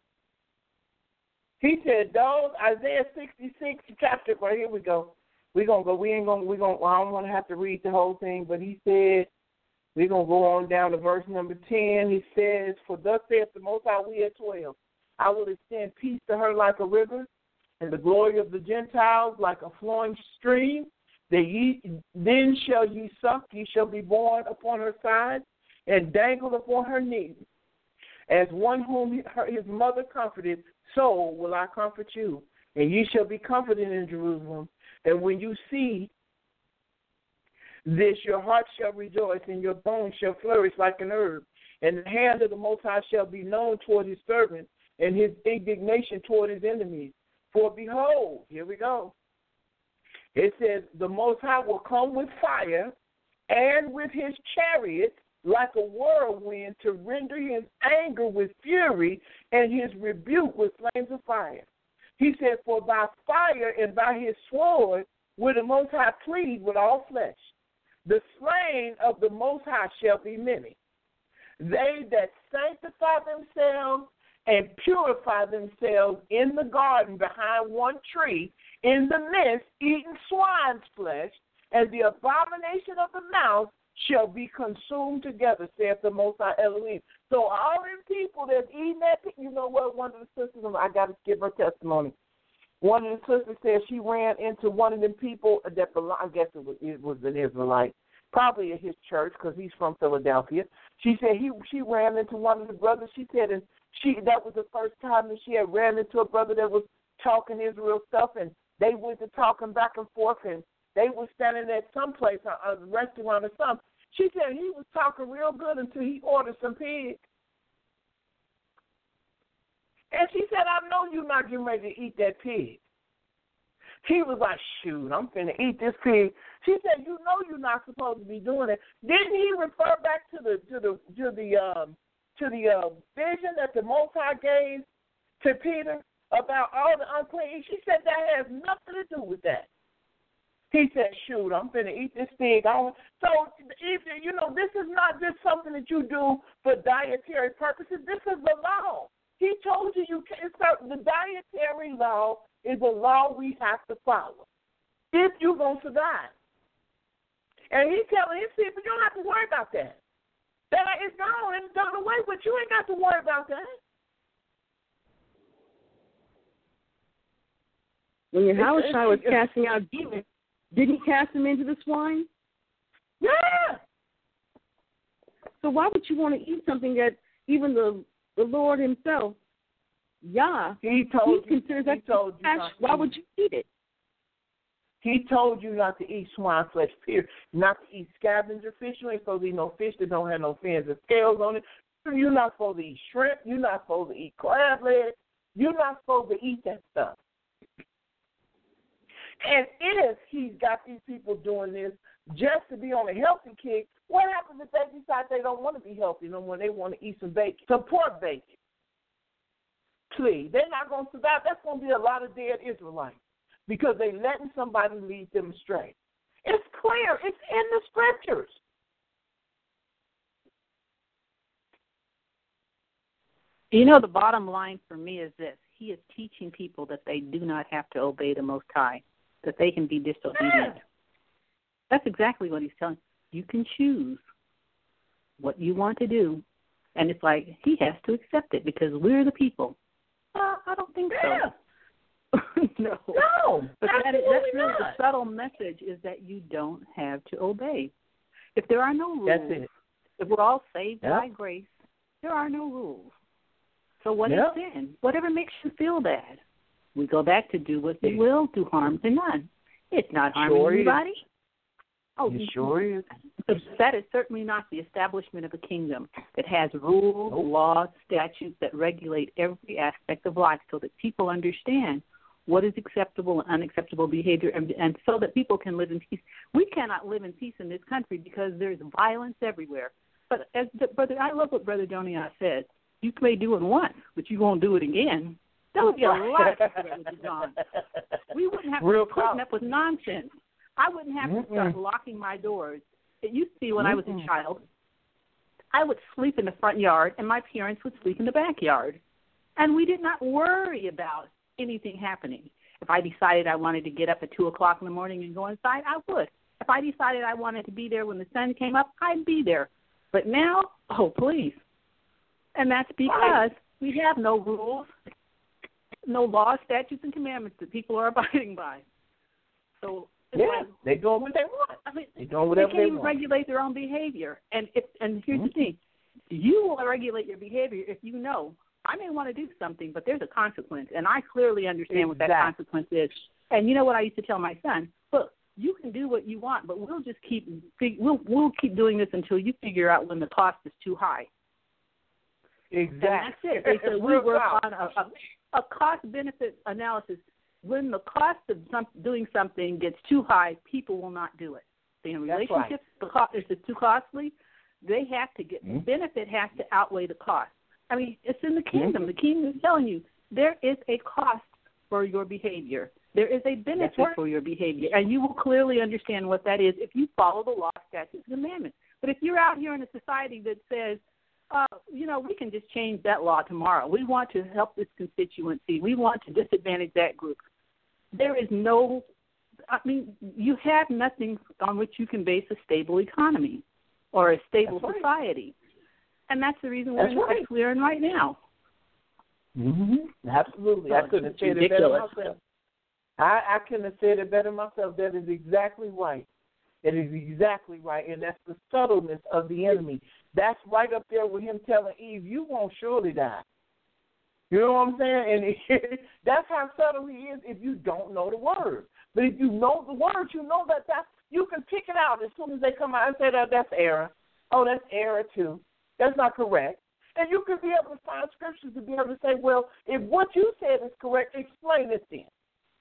He said, those, Isaiah sixty-six chapter, right here we go. We're going to go, we ain't going to, we're going to, I don't want to have to read the whole thing, but he said, we're going to go on down to verse number ten. He says, for thus saith the Most High, we at twelve. I will extend peace to her like a river, and the glory of the Gentiles like a flowing stream. That ye, then shall ye suck, ye shall be borne upon her side, and dangled upon her knees. As one whom he, her, his mother comforted, so will I comfort you. And ye shall be comforted in Jerusalem. And when you see this, your heart shall rejoice, and your bones shall flourish like an herb. And the hand of the Most High shall be known toward his servants, and his indignation toward his enemies. For behold, here we go. It says, the Most High will come with fire, and with his chariots like a whirlwind, to render his anger with fury, and his rebuke with flames of fire. He said, for by fire and by his sword will the Most High plead with all flesh. The slain of the Most High shall be many. They that sanctify themselves and purify themselves in the garden behind one tree, in the midst, eating swine's flesh, and the abomination of the mouth shall be consumed together, saith the Most High Elohim. So all them people that's eating that, you know what, one of the sisters, I got to give her testimony. One of the sisters said she ran into one of them people that belong, I guess it was, it was an Israelite, probably at his church because he's from Philadelphia. She said he she ran into one of the brothers. She said and she that was the first time that she had ran into a brother that was talking Israel stuff, and they went to talking back and forth, and they were standing at some place, a, a restaurant or something. She said he was talking real good until he ordered some pig. And she said, I know you're not getting ready to eat that pig. He was like, shoot, I'm finna eat this pig. She said, you know you're not supposed to be doing it. Didn't he refer back to the to the to the um to the uh, vision that the Most High gave to Peter about all the unclean? She said that has nothing to do with that. He said, shoot, I'm finna eat this pig. I don't... So, if, you know, this is not just something that you do for dietary purposes. This is the law. He told you you can't start. The dietary law is a law we have to follow if you're going to survive. And he's telling his people, you don't have to worry about that. That is gone and done away with. You ain't got to worry about that. When Yahushua was casting out demons, didn't he cast them into the swine? Yeah. So why would you want to eat something that even the the Lord himself, Yah, he told he you, considers he that told you trash? Why would you eat it? He told you not to eat swine flesh, period. Not to eat scavenger fish. You ain't supposed to eat no fish that don't have no fins or scales on it. You're not supposed to eat shrimp. You're not supposed to eat crab legs. You're not supposed to eat that stuff. And if he's got these people doing this just to be on a healthy kick, what happens if they decide they don't want to be healthy no more? They want to eat some bacon, some pork bacon. Please, they're not going to survive. That's going to be a lot of dead Israelites because they're letting somebody lead them astray. It's clear. It's in the scriptures. You know, the bottom line for me is this. He is teaching people that they do not have to obey the Most High, that they can be disobedient. Yeah. That's exactly what he's telling you. You can choose what you want to do, and it's like he has to accept it because we're the people. Uh, I don't think yeah. so. no. No, but that is, that's really not. the subtle message is that you don't have to obey. If there are no rules, that's it. If we're all saved yep. by grace, there are no rules. So what yep. is sin? Whatever makes you feel bad. We go back to do what they yeah. will, do harm to none. It's not harming sure anybody. Is. Oh, it sure is. That is certainly not the establishment of a kingdom that has rules, nope. laws, statutes that regulate every aspect of life so that people understand what is acceptable and unacceptable behavior, and, and so that people can live in peace. We cannot live in peace in this country because there's violence everywhere. But as the, brother, I love what Brother Donia said. You may do it once, but you won't do it again. That would be a lot that would be gone. We wouldn't have Real to put up with nonsense. I wouldn't have Mm-mm. to start locking my doors. It used to be when Mm-mm. I was a child, I would sleep in the front yard, and my parents would sleep in the backyard. And we did not worry about anything happening. If I decided I wanted to get up at two o'clock in the morning and go inside, I would. If I decided I wanted to be there when the sun came up, I'd be there. But now, oh, please. And that's because we have no rules, no laws, statutes, and commandments that people are abiding by. So yeah, like, they're doing what they want. I mean, they're doing whatever they can't they even want. regulate their own behavior. And if, and here's mm-hmm. the thing. You will regulate your behavior if you know, I may want to do something, but there's a consequence, and I clearly understand exactly. what that consequence is. And you know what I used to tell my son? Look, you can do what you want, but we'll just keep we'll we'll keep doing this until you figure out when the cost is too high. Exactly. And that's it. They said we work on a, a, a cost-benefit analysis. When the cost of some, doing something gets too high, people will not do it. In relationships, right. the cost is too costly. They have to get mm-hmm. the benefit has to outweigh the cost. I mean, it's in the kingdom. Mm-hmm. The kingdom is telling you there is a cost for your behavior. There is a benefit right. for your behavior, and you will clearly understand what that is if you follow the law, statutes, and commandments. But if you're out here in a society that says, uh, you know, we can just change that law tomorrow. We want to help this constituency. We want to disadvantage that group. There is no, I mean, you have nothing on which you can base a stable economy or a stable that's society. Right. And that's the reason we're in the place we're in right now. Mm-hmm. Absolutely. So I couldn't have said it better myself. I, I couldn't have said it better myself. That is exactly right. That is exactly right. And that's the subtleness of the enemy. That's right up there with him telling Eve, you won't surely die. You know what I'm saying? And it, that's how subtle he is if you don't know the word. But if you know the word, you know that that's, you can pick it out as soon as they come out and say, that that's error. Oh, that's error too. That's not correct. And you can be able to find scriptures to be able to say, well, if what you said is correct, explain it then.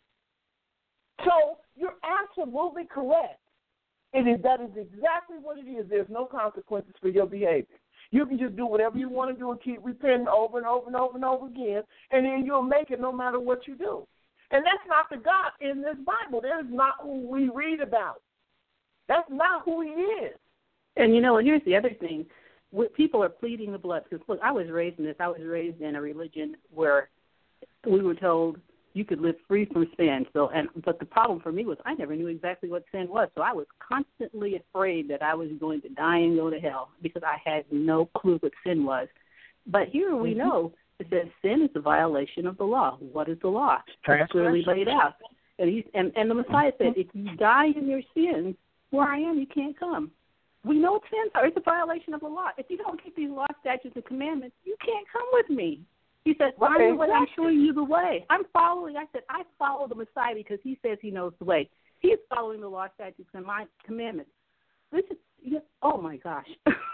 So you're absolutely correct. It is, that is exactly what it is. There's no consequences for your behavior. You can just do whatever you want to do and keep repenting over and over and over and over again, and then you'll make it no matter what you do. And that's not the God in this Bible. That is not who we read about. That's not who he is. And, you know, and here's the other thing. People are pleading the blood. Because, look, I was raised in this. I was raised in a religion where we were told you could live free from sin. So, and but the problem for me was I never knew exactly what sin was. So I was constantly afraid that I was going to die and go to hell because I had no clue what sin was. But here we mm-hmm. know it says sin is a violation of the law. What is the law? It's clearly laid out. And, he's, and, and the Messiah said, if you die in your sins, where I am, you can't come. We know what sins are. It's a violation of the law. If you don't keep these law, statutes, and commandments, you can't come with me. He said, find the way. I'm showing you the way. I'm following. I said, I follow the Messiah because he says he knows the way. He's following the law, statutes, and my commandments. This is, oh, my gosh.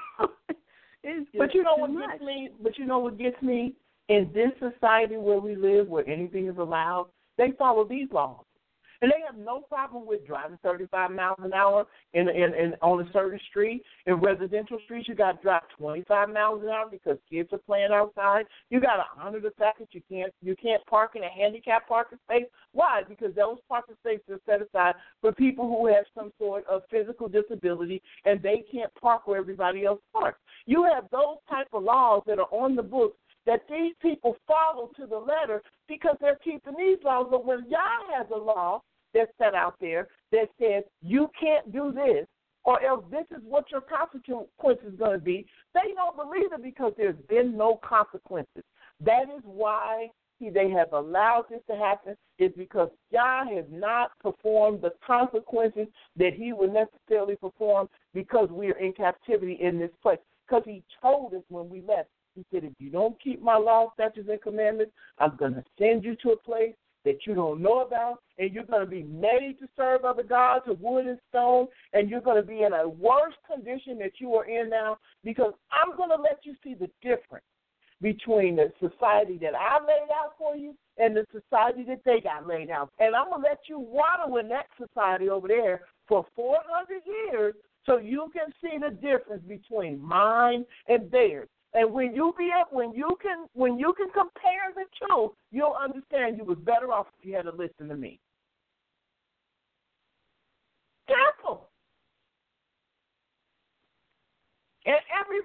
But you know what much. gets me? But you know what gets me? In this society where we live, where anything is allowed, they follow these laws. And they have no problem with driving thirty-five miles an hour in, in, in on a certain street. In residential streets, you got to drive twenty-five miles an hour because kids are playing outside. You got to honor the fact that you can't you can't park in a handicapped parking space. Why? Because those parking spaces are set aside for people who have some sort of physical disability, and they can't park where everybody else parks. You have those type of laws that are on the books that these people follow to the letter because they're keeping these laws. But when Yah has a law that's set out there that says you can't do this or else this is what your consequence is going to be, they don't believe it because there's been no consequences. That is why he, they have allowed this to happen, is because Yah has not performed the consequences that he would necessarily perform because we are in captivity in this place. Because he told us when we left, he said, if you don't keep my laws, statutes, and commandments, I'm going to send you to a place that you don't know about, and you're going to be made to serve other gods of wood and stone, and you're going to be in a worse condition that you are in now because I'm going to let you see the difference between the society that I laid out for you and the society that they got laid out. And I'm going to let you waddle in that society over there for four hundred years so you can see the difference between mine and theirs. And when you be up, when you can, when you can compare the two, you'll understand you was better off if you had to listen to me. Careful. And every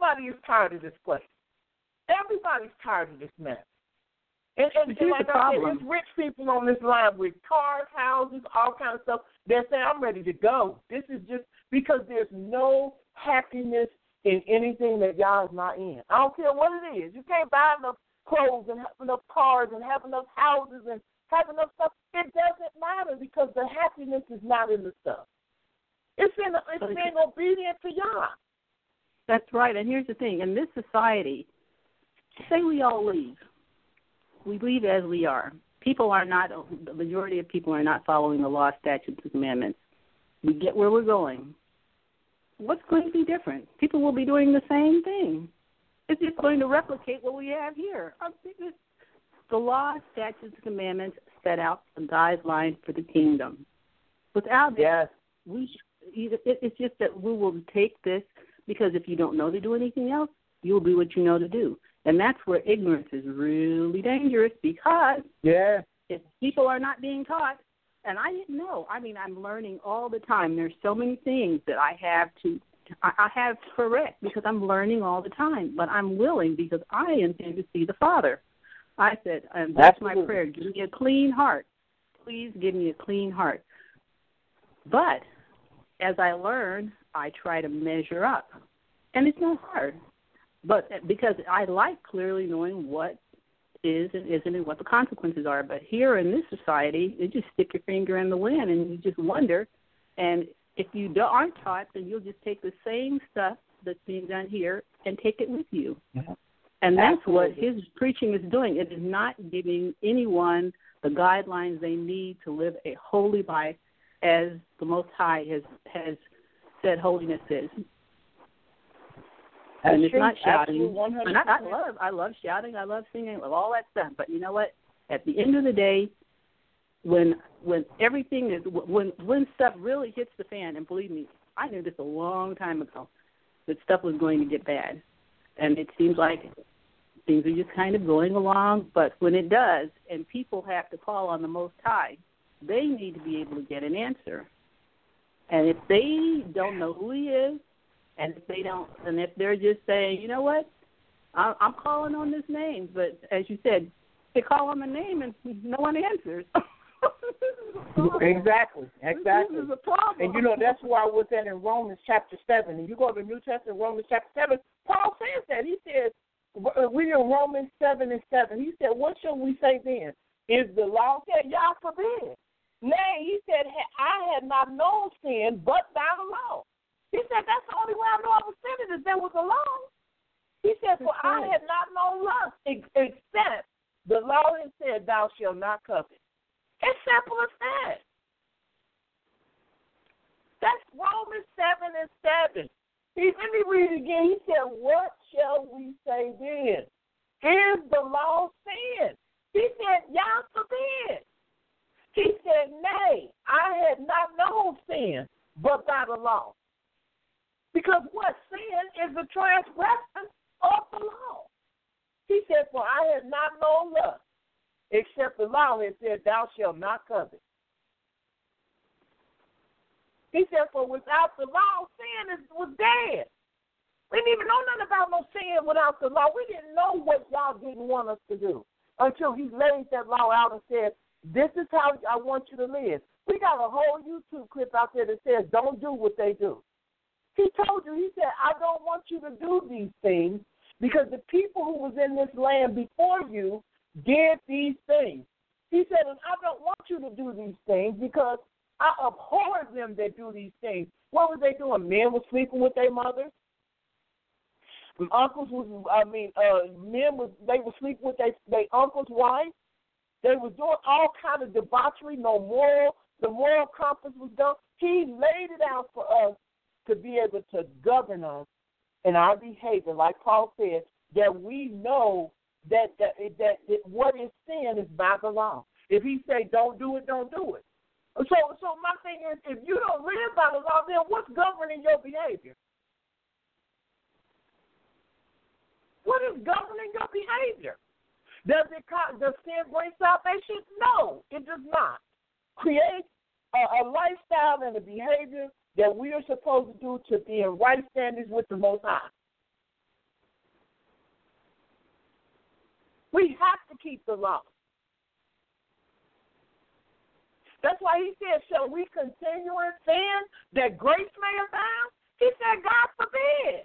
everybody is tired of this place. Everybody's tired of this mess. And, and, and like I said, there's rich people on this line with cars, houses, all kinds of stuff. They're saying, I'm ready to go. This is just because there's no happiness in anything that y'all is not in. I don't care what it is. You can't buy enough clothes and have enough cars and have enough houses and have enough stuff. It doesn't matter because the happiness is not in the stuff. It's in it's being obedient to y'all. That's right. And here's the thing. In this society, say we all leave. We leave as we are. People are not, the majority of people are not following the law, statutes, and commandments. We get where we're going. What's going to be different? People will be doing the same thing. It's just going to replicate what we have here. The law, statutes, and commandments set out the guidelines for the kingdom. Without yes. it, we it's just that we will take this because if you don't know to do anything else, you'll do what you know to do. And that's where ignorance is really dangerous because yeah. if people are not being taught, and I didn't know. I mean, I'm learning all the time. There's so many things that I have to I have to correct because I'm learning all the time. But I'm willing because I intend to see the Father. I said, and that's Absolutely. my prayer, give me a clean heart. Please give me a clean heart. But as I learn, I try to measure up. And it's not hard. But because I like clearly knowing what is and isn't and what the consequences are. But here in this society, you just stick your finger in the wind and you just wonder. And if you don't, aren't taught, then you'll just take the same stuff that's being done here and take it with you. Mm-hmm. And that's Absolutely. what his preaching is doing. It is not giving anyone the guidelines they need to live a holy life as the Most High has, has said holiness is. That's and it's true. not shouting. And I, I love, I love shouting. I love singing. I love all that stuff. But you know what? At the end of the day, when when everything is when when stuff really hits the fan, and believe me, I knew this a long time ago that stuff was going to get bad, and it seems like things are just kind of going along. But when it does, and people have to call on the Most High, they need to be able to get an answer. And if they don't know who He is, and if they don't, and if they're just saying, you know what, I'm calling on this name, but as you said, they call on the name and no one answers. Exactly, exactly. This is a problem. And you know that's why I was at in Romans chapter seven. And you go to the New Testament, Romans chapter seven. Paul says that. He says we in Romans seven and seven. He said, "What shall we say then? Is the law?" He said, "Y'all forbid." Nay, he said, "I had not known sin but by the law." He said, "That's the only way I know I was sinning is there was a law." He said, "For I had not known lust except the law had said, Thou shalt not covet." It's simple as that. That's Romans seven and seven. He, let me read it again. He said, "What shall we say then? Is the law sin?" He said, "Y'all forbid." He said, "Nay, I had not known sin, but by the law." Because what sin is the transgression of the law. He said, "For I had not known lust, except the law had said, Thou shalt not covet." He said, "For without the law, sin is, was dead." We didn't even know nothing about no sin without the law. We didn't know what y'all didn't want us to do until He laid that law out and said, "This is how I want you to live." We got a whole YouTube clip out there that says, "Don't do what they do." He told you, he said, "I don't want you to do these things because the people who was in this land before you did these things." He said, "And I don't want you to do these things because I abhor them that do these things." What were they doing? Men were sleeping with their mothers. Uncles was, I mean, uh, men was they were sleeping with their their uncle's wife. They was doing all kind of debauchery. No moral, the moral compass was done. He laid it out for us to be able to govern us in our behavior, like Paul said, that we know that that, that that what is sin is by the law. If He say don't do it, don't do it. So, so my thing is, if you don't live by the law, then what's governing your behavior? What is governing your behavior? Does it does sin bring salvation? No, it does not. Create a, a lifestyle and a behavior that we are supposed to do to be in right standards with the Most High. We have to keep the law. That's why he said, shall we continue in sin that grace may abound? He said, God forbid.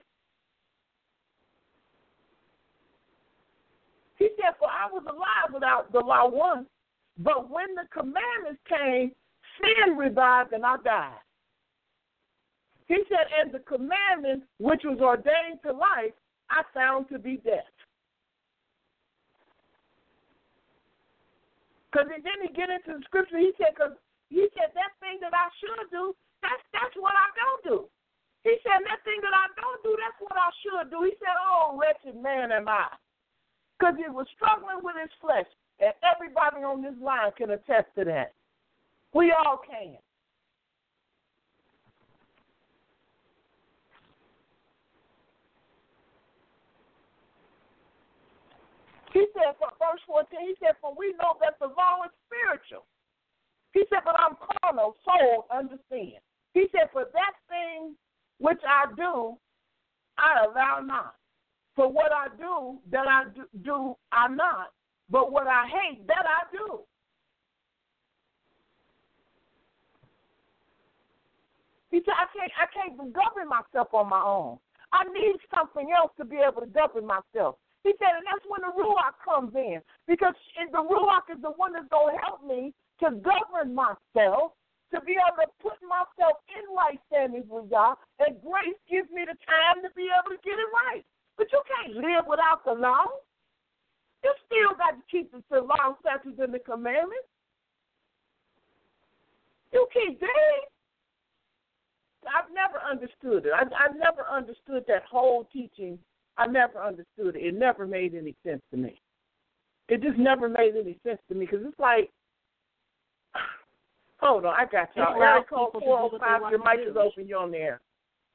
He said, for I was alive without the law once, but when the commandments came, sin revived and I died. He said, and the commandment which was ordained to life, I found to be death. Because then he get into the scripture, he said, because he said, that thing that I should do, that's, that's what I don't do. He said, that thing that I don't do, that's what I should do. He said, oh, wretched man am I. Because he was struggling with his flesh. And everybody on this line can attest to that. We all can. He said, for verse fourteen, he said, for we know that the law is spiritual. He said, but I'm carnal, soul, understand. He said, for that thing which I do, I allow not. For what I do, that I do, do I not. But what I hate, that I do. He said, I can't, I can't govern myself on my own. I need something else to be able to govern myself. He said, and that's when the Ruach comes in. Because the Ruach is the one that's going to help me to govern myself, to be able to put myself in right standings with God, and grace gives me the time to be able to get it right. But you can't live without the law. You still got to keep the law, statutes, and the commandments. You keep doing. I've never understood it. I, I never understood that whole teaching. I never understood it. It never made any sense to me. It just never made any sense to me because it's like, hold on, I got you. Area code four oh five, your mic is open. You're on the air.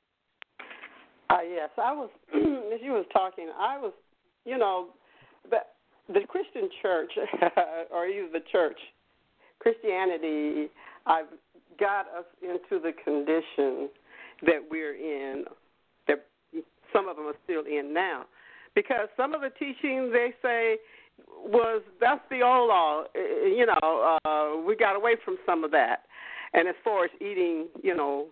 Uh, yes, I was, as you was talking, I was, you know, the, the Christian church, or even the church, Christianity, I've got us into the condition that we're in, that some of them are still in now. Because some of the teaching they say was, that's the old law, you know, uh, we got away from some of that. And as far as eating, you know,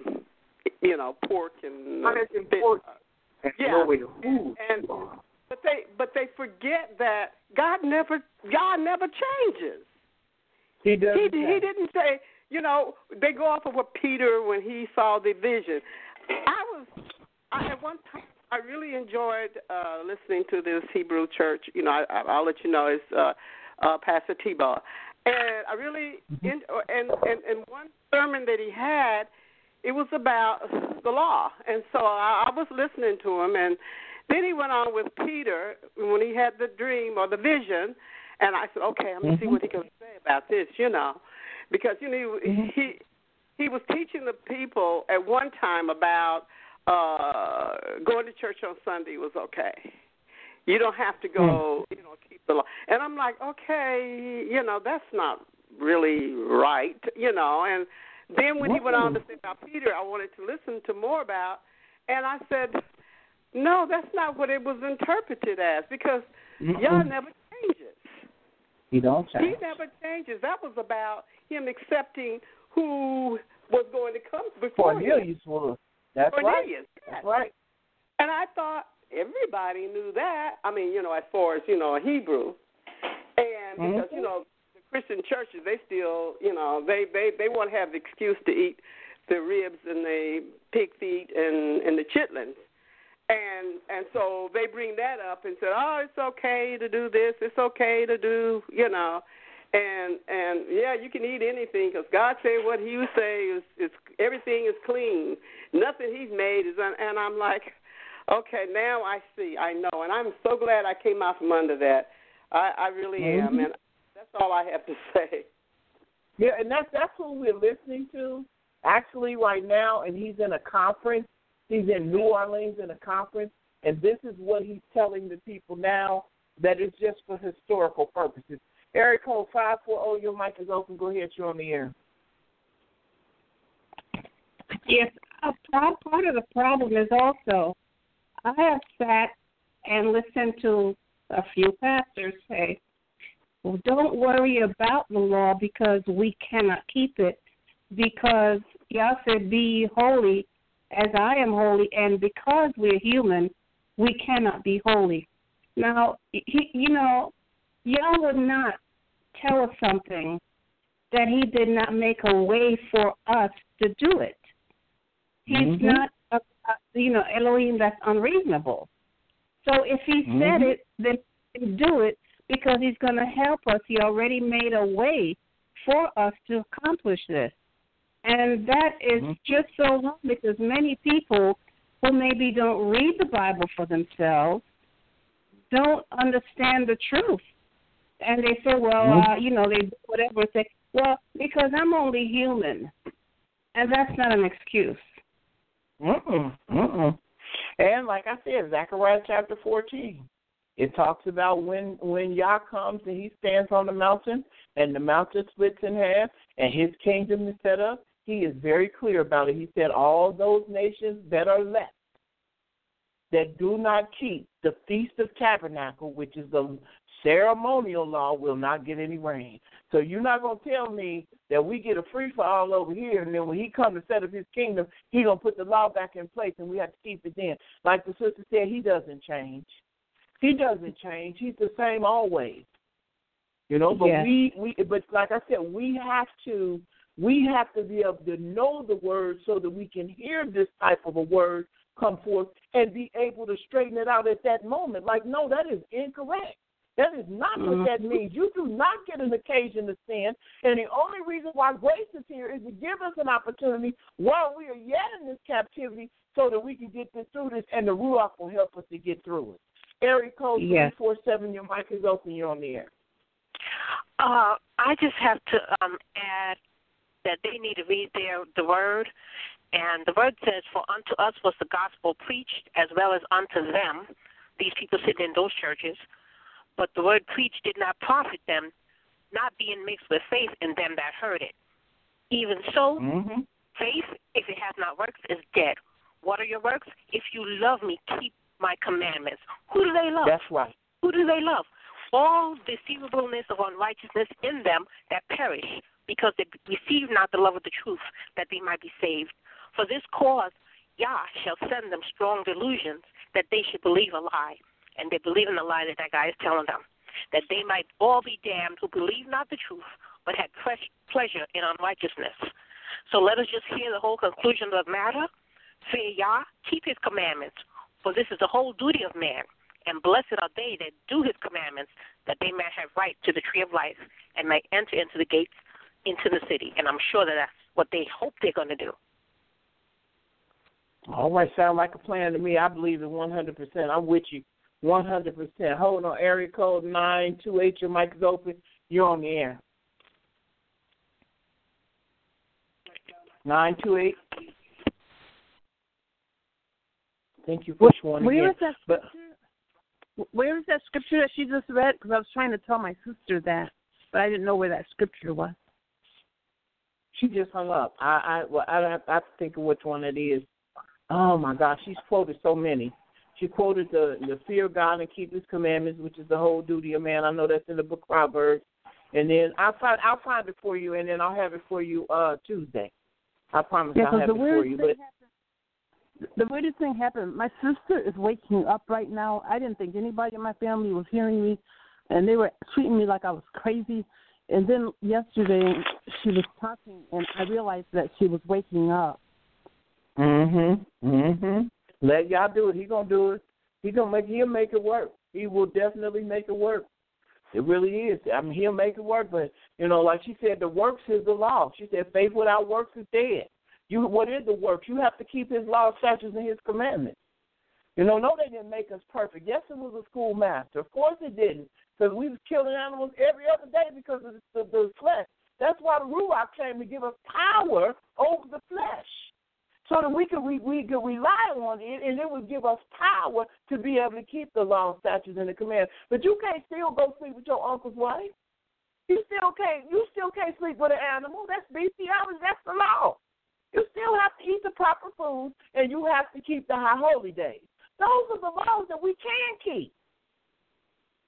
you know, pork and fish, pork. Yeah, and, and but they but they forget that God never God never changes. He does. He, he didn't say, you know, they go off of what Peter when he saw the vision. I was I at one time I really enjoyed uh, listening to this Hebrew church. You know, I, I'll let you know it's uh, uh, Pastor T-Bar, and I really mm-hmm. in, and, and and one sermon that he had. It was about the law, and so I, I was listening to him, and then he went on with Peter when he had the dream or the vision, and I said, okay, I'm going to mm-hmm. see what he's going to say about this, you know, because, you know, he, mm-hmm. he he was teaching the people at one time about uh, going to church on Sunday was okay. You don't have to go, mm-hmm. you know, keep the law. And I'm like, okay, you know, that's not really right, you know, and then when he went on to say about Peter, I wanted to listen to more about, and I said, no, that's not what it was interpreted as, because mm-hmm. Yah never changes. He don't change. He never changes. That was about him accepting who was going to come before Cornelius him. was. That's Cornelius, right. That's right. And I thought everybody knew that. I mean, you know, as far as, you know, a Hebrew. And because, mm-hmm. you know, Christian churches, they still, you know, they, they, they want to have the excuse to eat the ribs and the pig feet and, and the chitlins. And and so they bring that up and say, oh, it's okay to do this. It's okay to do, you know. And, and yeah, you can eat anything because God said what he would say is, is everything is clean. Nothing he's made is, un- and I'm like, okay, now I see, I know. And I'm so glad I came out from under that. I, I really mm-hmm. am. And that's all I have to say. Yeah, and that's that's who we're listening to actually right now, and he's in a conference. He's in New Orleans in a conference, and this is what he's telling the people now that it's just for historical purposes. Area code five four zero, your mic is open. Go ahead, you're on the air. Yes, a part of the problem is also I have sat and listened to a few pastors say, well, don't worry about the law because we cannot keep it, because Yah said, be holy as I am holy, and because we're human, we cannot be holy. Now, he, you know, Yah would not tell us something that he did not make a way for us to do it. He's mm-hmm. not, a, a, you know, Elohim that's unreasonable. So if he mm-hmm. said it, then he do it because he's going to help us. He already made a way for us to accomplish this. And that is mm-hmm. just so wrong because many people who maybe don't read the Bible for themselves don't understand the truth. And they say, well, mm-hmm. uh, you know, they do whatever. Say, well, because I'm only human. And that's not an excuse. Mm-mm, mm-mm. And like I said, Zechariah chapter fourteen, it talks about when, when Yah comes and he stands on the mountain and the mountain splits in half and his kingdom is set up. He is very clear about it. He said all those nations that are left that do not keep the Feast of Tabernacle, which is the ceremonial law, will not get any rain. So you're not going to tell me that we get a free-for-all over here, and then when he comes to set up his kingdom, he's going to put the law back in place, and we have to keep it then. Like the sister said, he doesn't change. He doesn't change. He's the same always. You know, but yeah. we, we, but like I said, we have to, we have to be able to know the word so that we can hear this type of a word come forth and be able to straighten it out at that moment. Like, no, that is incorrect. That is not mm-hmm. what that means. You do not get an occasion to sin, and the only reason why grace is here is to give us an opportunity while we are yet in this captivity so that we can get this through this, and the Ruach will help us to get through it. Area code yes. three four seven, your mic is open, you're on the air. Uh, I just have to um, add that they need to read their the word, and the word says, for unto us was the gospel preached as well as unto them, these people sitting in those churches, but the word preached did not profit them, not being mixed with faith in them that heard it. Even so, mm-hmm. faith, if it has not works, is dead. What are your works? If you love me, keep my commandments. Who do they love? That's right. Who do they love? All deceivableness of unrighteousness in them that perish, because they receive not the love of the truth, that they might be saved. For this cause, Yah shall send them strong delusions, that they should believe a lie. And they believe in the lie that that guy is telling them, that they might all be damned who believe not the truth, but had pleasure in unrighteousness. So let us just hear the whole conclusion of the matter. Fear Yah, keep his commandments, for this is the whole duty of man. And blessed are they that do his commandments, that they may have right to the tree of life and may enter into the gates into the city. And I'm sure that that's what they hope they're going to do. All right, sound like a plan to me. I believe it one hundred percent. I'm with you. one hundred percent. Hold on, area code nine two eight, your mic is open. You're on the air. nine two eight. Thank you for one Where again. is that but, scripture? Where is that scripture that she just read? Because I was trying to tell my sister that, but I didn't know where that scripture was. She just hung up. I I well, I have, I have to think of which one it is. Oh, my gosh, she's quoted so many. She quoted the, the fear of God and keep his commandments, which is the whole duty of man. I know that's in the book of Proverbs. And then I'll find I'll find it for you, and then I'll have it for you uh, Tuesday. I promise yeah, I'll have the it for you. But happened, the weirdest thing happened. My sister is waking up right now. I didn't think anybody in my family was hearing me, and they were treating me like I was crazy. And then yesterday she was talking, and I realized that she was waking up. Mm-hmm. Mm-hmm. Let y'all do it. He gonna do it. He gonna make. He'll make it work. He will definitely make it work. It really is. I mean, he'll make it work. But you know, like she said, the works is the law. She said, faith without works is dead. You, what is the works? You have to keep his law, statutes, and his commandments. You know, no, they didn't make us perfect. Yes, it was a schoolmaster. Of course, it didn't, because we was killing animals every other day because of the, the, the flesh. That's why the Ruach came to give us power over the flesh, so that we could we, we could rely on it, and it would give us power to be able to keep the law, statutes, and the commandments. But you can't still go sleep with your uncle's wife. You still can't. You still can't sleep with an animal. That's bestiality. That's the law. You still have to eat the proper food, and you have to keep the high holy days. Those are the laws that we can keep.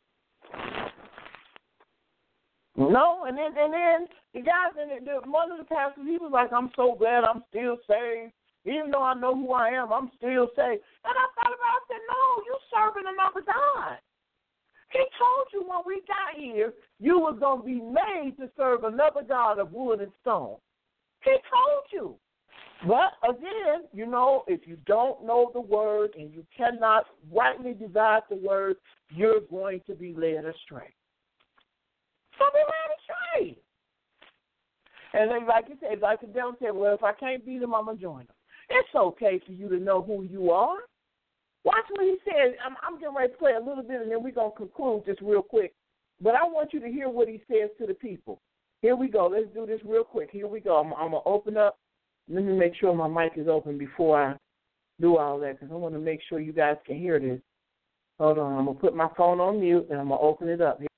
No, and then and then the guys and the, one of the pastors, he was like, I'm so glad I'm still saved. Even though I know who I am, I'm still saved. And I thought about it, I said, no, you're serving another God. He told you when we got here, you was going to be made to serve another God of wood and stone. He told you. But again, you know, if you don't know the word and you cannot rightly divide the word, you're going to be led astray. So be led astray. And then, like you said, like the devil said, well, if I can't beat him, I'm going to join him. It's okay for you to know who you are. Watch what he says. I'm, I'm getting ready to play a little bit, and then we're going to conclude just real quick. But I want you to hear what he says to the people. Here we go. Let's do this real quick. Here we go. I'm, I'm going to open up. Let me make sure my mic is open before I do all that, because I want to make sure you guys can hear this. Hold on. I'm going to put my phone on mute, and I'm going to open it up.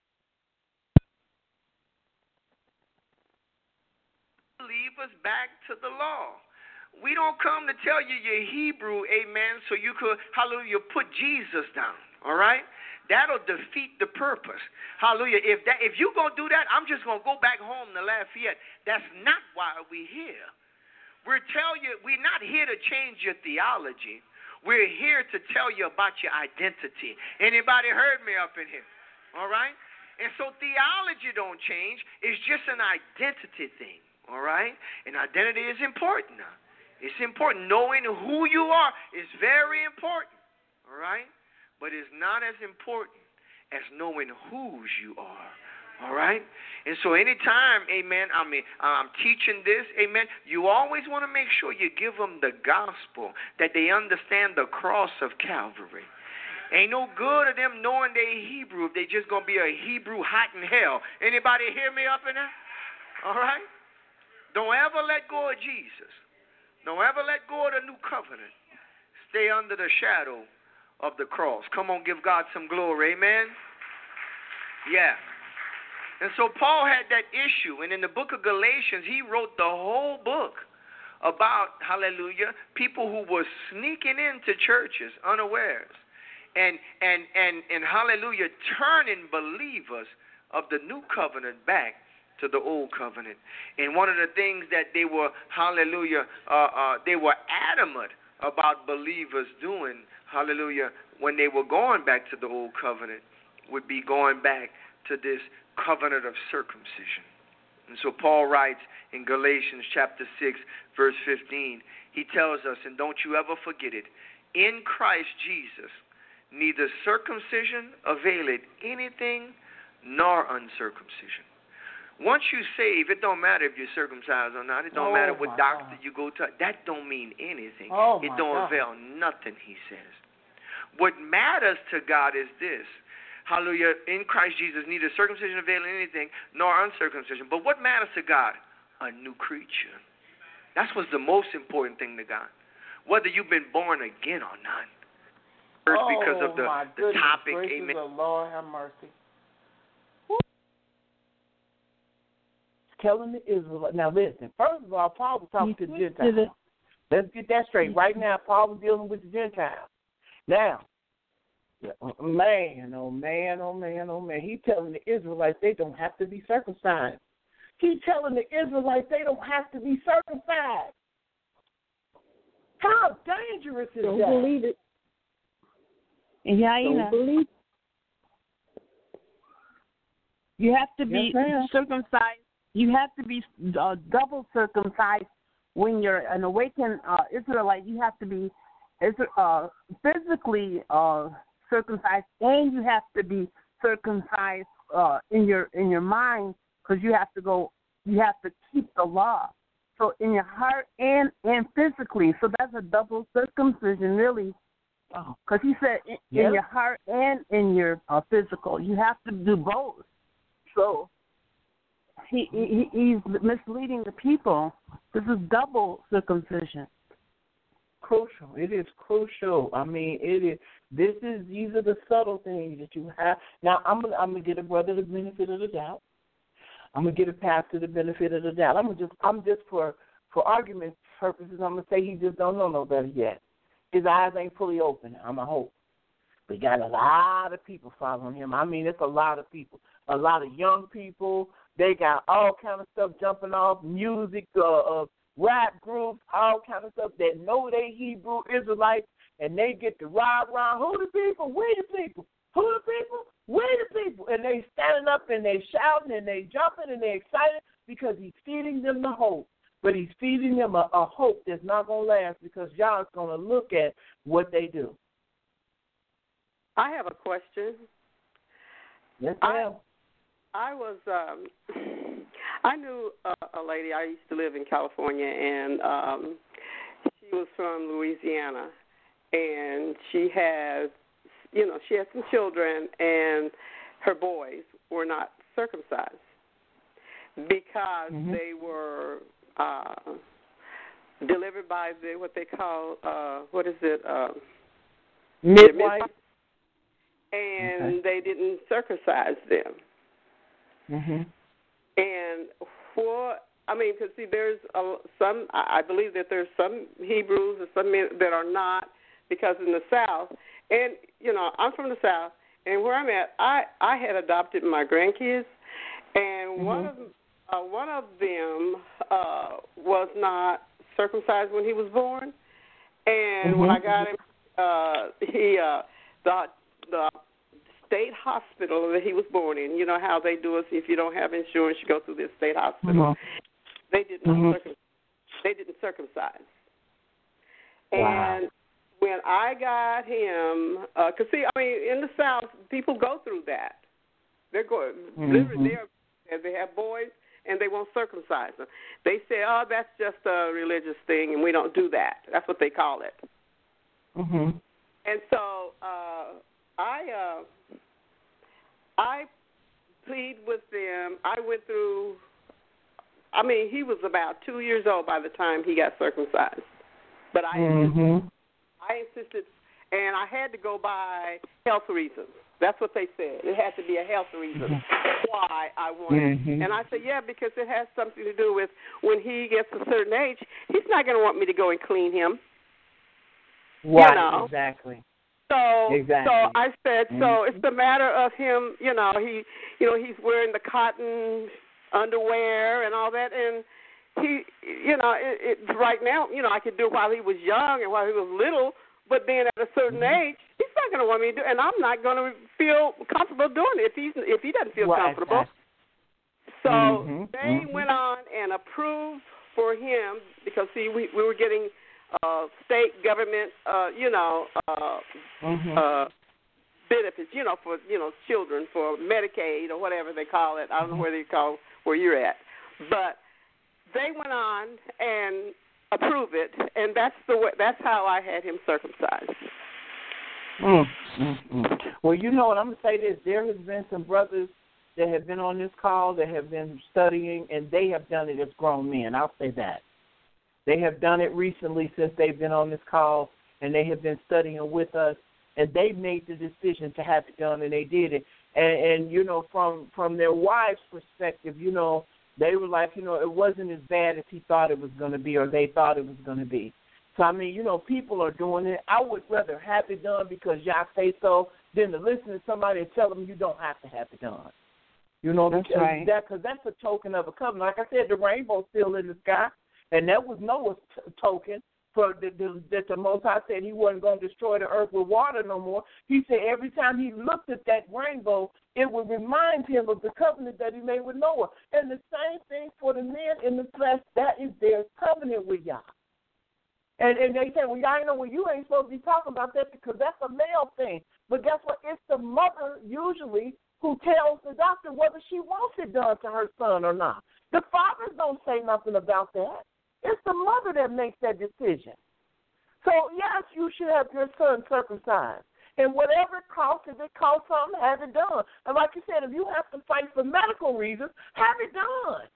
Leave us back to the law. We don't come to tell you you're Hebrew, amen, so you could, hallelujah, put Jesus down, all right? That'll defeat the purpose. Hallelujah. If that, if you're going to do that, I'm just going to go back home to Lafayette. That's not why we're here. We're tell you, we're not here to change your theology. We're here to tell you about your identity. Anybody heard me up in here? All right? And so theology don't change. It's just an identity thing, all right? And identity is important now. It's important. Knowing who you are is very important, all right? But it's not as important as knowing whose you are, all right? And so anytime, amen, I mean, I'm teaching this, amen, you always want to make sure you give them the gospel, that they understand the cross of Calvary. Ain't no good of them knowing they Hebrew if they just going to be a Hebrew hot in hell. Anybody hear me up in there? All right? Don't ever let go of Jesus. Don't ever let go of the new covenant. Stay under the shadow of the cross. Come on, give God some glory. Amen? Yeah. And so Paul had that issue. And in the book of Galatians, he wrote the whole book about, hallelujah, people who were sneaking into churches unawares. And, and, and, and hallelujah, turning believers of the new covenant back to the old covenant. And one of the things that they were, hallelujah, uh, uh, they were adamant about believers doing, hallelujah, when they were going back to the old covenant, would be going back to this covenant of circumcision. And so Paul writes in Galatians chapter six, verse fifteen, he tells us, and don't you ever forget it, in Christ Jesus, neither circumcision availeth anything, nor uncircumcision. Once you save, it don't matter if you're circumcised or not. It don't oh matter what doctor God. you go to. That don't mean anything. Oh it don't God. avail nothing, he says. What matters to God is this. Hallelujah. In Christ Jesus, neither circumcision avail anything, nor uncircumcision. But what matters to God? A new creature. That's what's the most important thing to God. Whether you've been born again or not. First, oh, because of the, the topic. Amen. The Lord have mercy. Telling the Israelites. Now listen, first of all, Paul was talking to the Gentiles. Let's get that straight. Right now, Paul was dealing with the Gentiles. Now, man, oh man, oh man, oh man, he's telling the Israelites they don't have to be circumcised. He's telling the Israelites they don't have to be circumcised. How dangerous is don't that? Don't believe it. Yeah, you don't know. believe it. You have to be yes, circumcised. You have to be uh, double circumcised when you're an awakened uh, Israelite. You have to be uh, physically uh, circumcised, and you have to be circumcised uh, in your in your mind, because you have to go. You have to keep the law. So in your heart and and physically. So that's a double circumcision, really. Because he said in, yes. in your heart and in your uh, physical. You have to do both. So. He, he he's misleading the people. This is double circumcision. Crucial. It is crucial. I mean, it is. This is these are the subtle things that you have. Now, I'm gonna I'm gonna get a brother the benefit of the doubt. I'm gonna get a pastor the benefit of the doubt. I'm gonna just I'm just for for argument purposes. I'm gonna say he just don't know no better yet. His eyes ain't fully open. I'm a hope. We got a lot of people following him. I mean, it's a lot of people. A lot of young people. They got all kind of stuff jumping off, music, uh, uh, rap groups, all kind of stuff that know they Hebrew Israelites, and they get to ride around. Who the people? We the people. Who the people? We the people. And they standing up and they shouting and they jumping and they excited because he's feeding them the hope. But he's feeding them a, a hope that's not going to last because y'all is going to look at what they do. I have a question. Yes, ma'am. I, I was, um, I knew a, a lady. I used to live in California, and um, she was from Louisiana, and she had, you know, she had some children, and her boys were not circumcised because mm-hmm. they were uh, delivered by the what they call uh, what is it? Uh, midwife. And okay. they didn't circumcise them. Mm-hmm. And for, I mean, because see, there's a, some, I believe that there's some Hebrews and some men that are not, because in the South, and, you know, I'm from the South, and where I'm at, I, I had adopted my grandkids, and mm-hmm. one of uh, one of them uh, was not circumcised when he was born, and mm-hmm. when I got him, uh, he, uh, the the state hospital that he was born in, you know how they do it, if you don't have insurance, you go through this state hospital. Mm-hmm. They did not mm-hmm. circumcise. They didn't circumcise. Wow. And when I got him, because uh, see, I mean, in the South, people go through that. They're going, mm-hmm. they're, they have boys, and they won't circumcise them. They say, oh, that's just a religious thing, and we don't do that. That's what they call it. Mm-hmm. And so, uh, I uh, I plead with them. I went through, I mean, he was about two years old by the time he got circumcised. But I, mm-hmm. insisted, I insisted, and I had to go by health reasons. That's what they said. It had to be a health reason mm-hmm. why I wanted. Mm-hmm. And I said, yeah, because it has something to do with when he gets a certain age, he's not going to want me to go and clean him. Right, you know? exactly. So, exactly. so I said, mm-hmm. so it's the matter of him, you know, he, you know, he's wearing the cotton underwear and all that, and he, you know, it, it, right now, you know, I could do it while he was young and while he was little, but then at a certain mm-hmm. age, he's not going to want me to do, and I'm not going to feel comfortable doing it if he's if he doesn't feel well, comfortable. Exactly. So mm-hmm. they mm-hmm. went on and approved for him because see, we we were getting. Uh, state government, uh, you know, uh, mm-hmm. uh, benefits, you know, for you know children, for Medicaid or whatever they call it. I don't mm-hmm. know where they call where you're at, but they went on and approved it, and that's the way, that's how I had him circumcised. Mm-hmm. Well, you know what I'm gonna say this: there has been some brothers that have been on this call that have been studying, and they have done it as grown men. I'll say that. They have done it recently since they've been on this call, and they have been studying with us, and they made the decision to have it done, and they did it. And, and you know, from, from their wives' perspective, you know, they were like, you know, it wasn't as bad as he thought it was going to be or they thought it was going to be. So, I mean, you know, people are doing it. I would rather have it done because y'all say so than to listen to somebody and tell them you don't have to have it done. You know, that's because right. that, cause that's a token of a covenant. Like I said, the rainbow's still in the sky. And that was Noah's t- token for the, the, that the Most High said he wasn't going to destroy the earth with water no more. He said every time he looked at that rainbow, it would remind him of the covenant that he made with Noah. And the same thing for the men in the flesh, that is their covenant with Yah. And, and they say, well, y'all know, well, you ain't supposed to be talking about that because that's a male thing. But guess what? It's the mother usually who tells the doctor whether she wants it done to her son or not. The fathers don't say nothing about that. It's the mother that makes that decision. So, yes, you should have your son circumcised. And whatever it costs, if it costs something, have it done. And like you said, if you have to fight for medical reasons, have it done.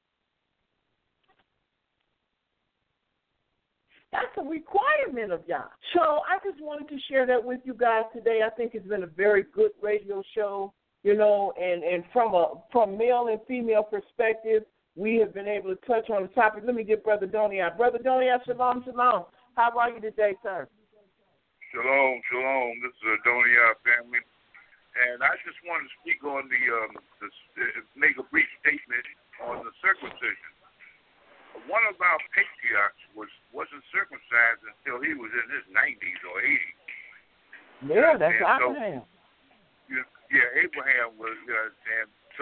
That's a requirement of y'all. So I just wanted to share that with you guys today. I think it's been a very good radio show, you know, and, and from a from male and female perspective, we have been able to touch on the topic. Let me get Brother Donnie out. Brother Donnie out, shalom, shalom. How are you today, sir? Shalom, shalom. This is Adonia family. And I just want to speak on the, um, the, make a brief statement on the circumcision. One of our patriarchs was, wasn't circumcised until he was in his nineties or eighties. Yeah, that's so, Abraham. Yeah, Abraham was, you know, and so,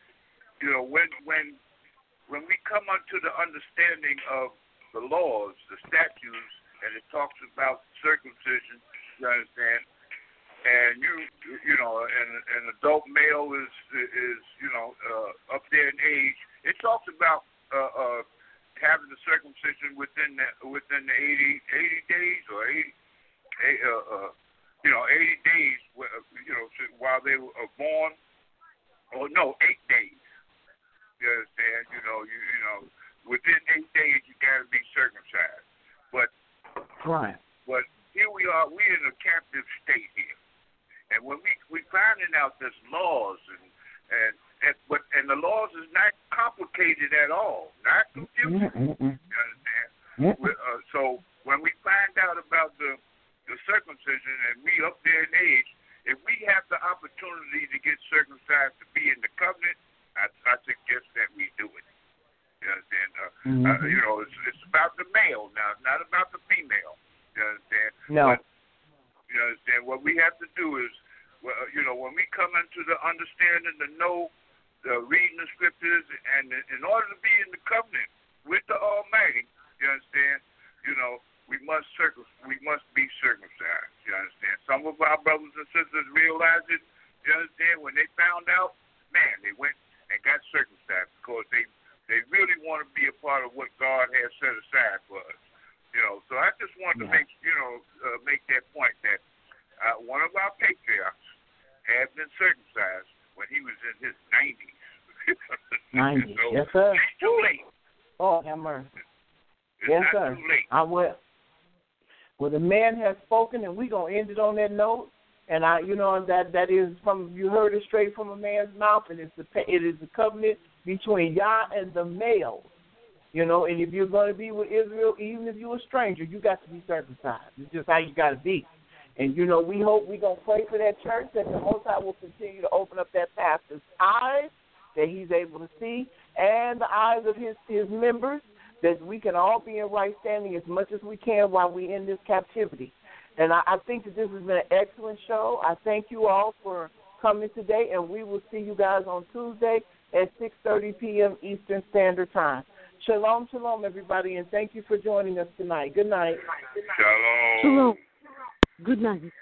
you know, when when when we come unto the understanding of the laws, the statutes, and it talks about circumcision, you understand, and you you know, and an adult male is is you know uh, up there in age. It talks about uh, uh, having the circumcision within the within the eighty, eighty days or eighty. Uh, uh, You know, eighty days, you know, while they were born, or no, eight days. You understand? You know, you you know, within eight days you got to be circumcised. But right. But here we are, we in a captive state here, and when we we finding out there's laws and and and but and the laws is not complicated at all, not confusing. Mm-hmm. You understand? Mm-hmm. Uh, so when we find out about the the circumcision, and we up there in age, if we have the opportunity to get circumcised to be in the covenant, I, I suggest that we do it. You understand? Uh, mm-hmm. uh, you know, it's, it's about the male now, it's not about the female. You understand? No. But, you understand? What we have to do is, well, you know, when we come into the understanding, to know, the reading the scriptures, and in order to be in the covenant with the Almighty, you understand? You know, we must circum we must be circumcised. You understand? Some of our brothers and sisters realized it. You understand? When they found out, man, they went and got circumcised because they they really want to be a part of what God has set aside for us. You know. So I just wanted to make you know uh, make that point that uh, one of our patriarchs had been circumcised when he was in his nineties. Nineties, so, yes sir. It's too late. Oh, have mercy. It's yes not sir. Too late. I will. Well, the man has spoken, and we're going to end it on that note. And, I, you know, that that is from, you heard it straight from a man's mouth, and it's the, it is the covenant between Yah and the male. You know, and if you're going to be with Israel, even if you're a stranger, you got to be circumcised. It's just how you got to be. And, you know, we hope we're going to pray for that church, that the Most High will continue to open up that pastor's eyes, that he's able to see, and the eyes of his, his members, that we can all be in right standing as much as we can while we're in this captivity. And I, I think that this has been an excellent show. I thank you all for coming today, and we will see you guys on Tuesday at six thirty p.m. Eastern Standard Time. Shalom, shalom, everybody, and thank you for joining us tonight. Good night. Shalom. Shalom. Good night.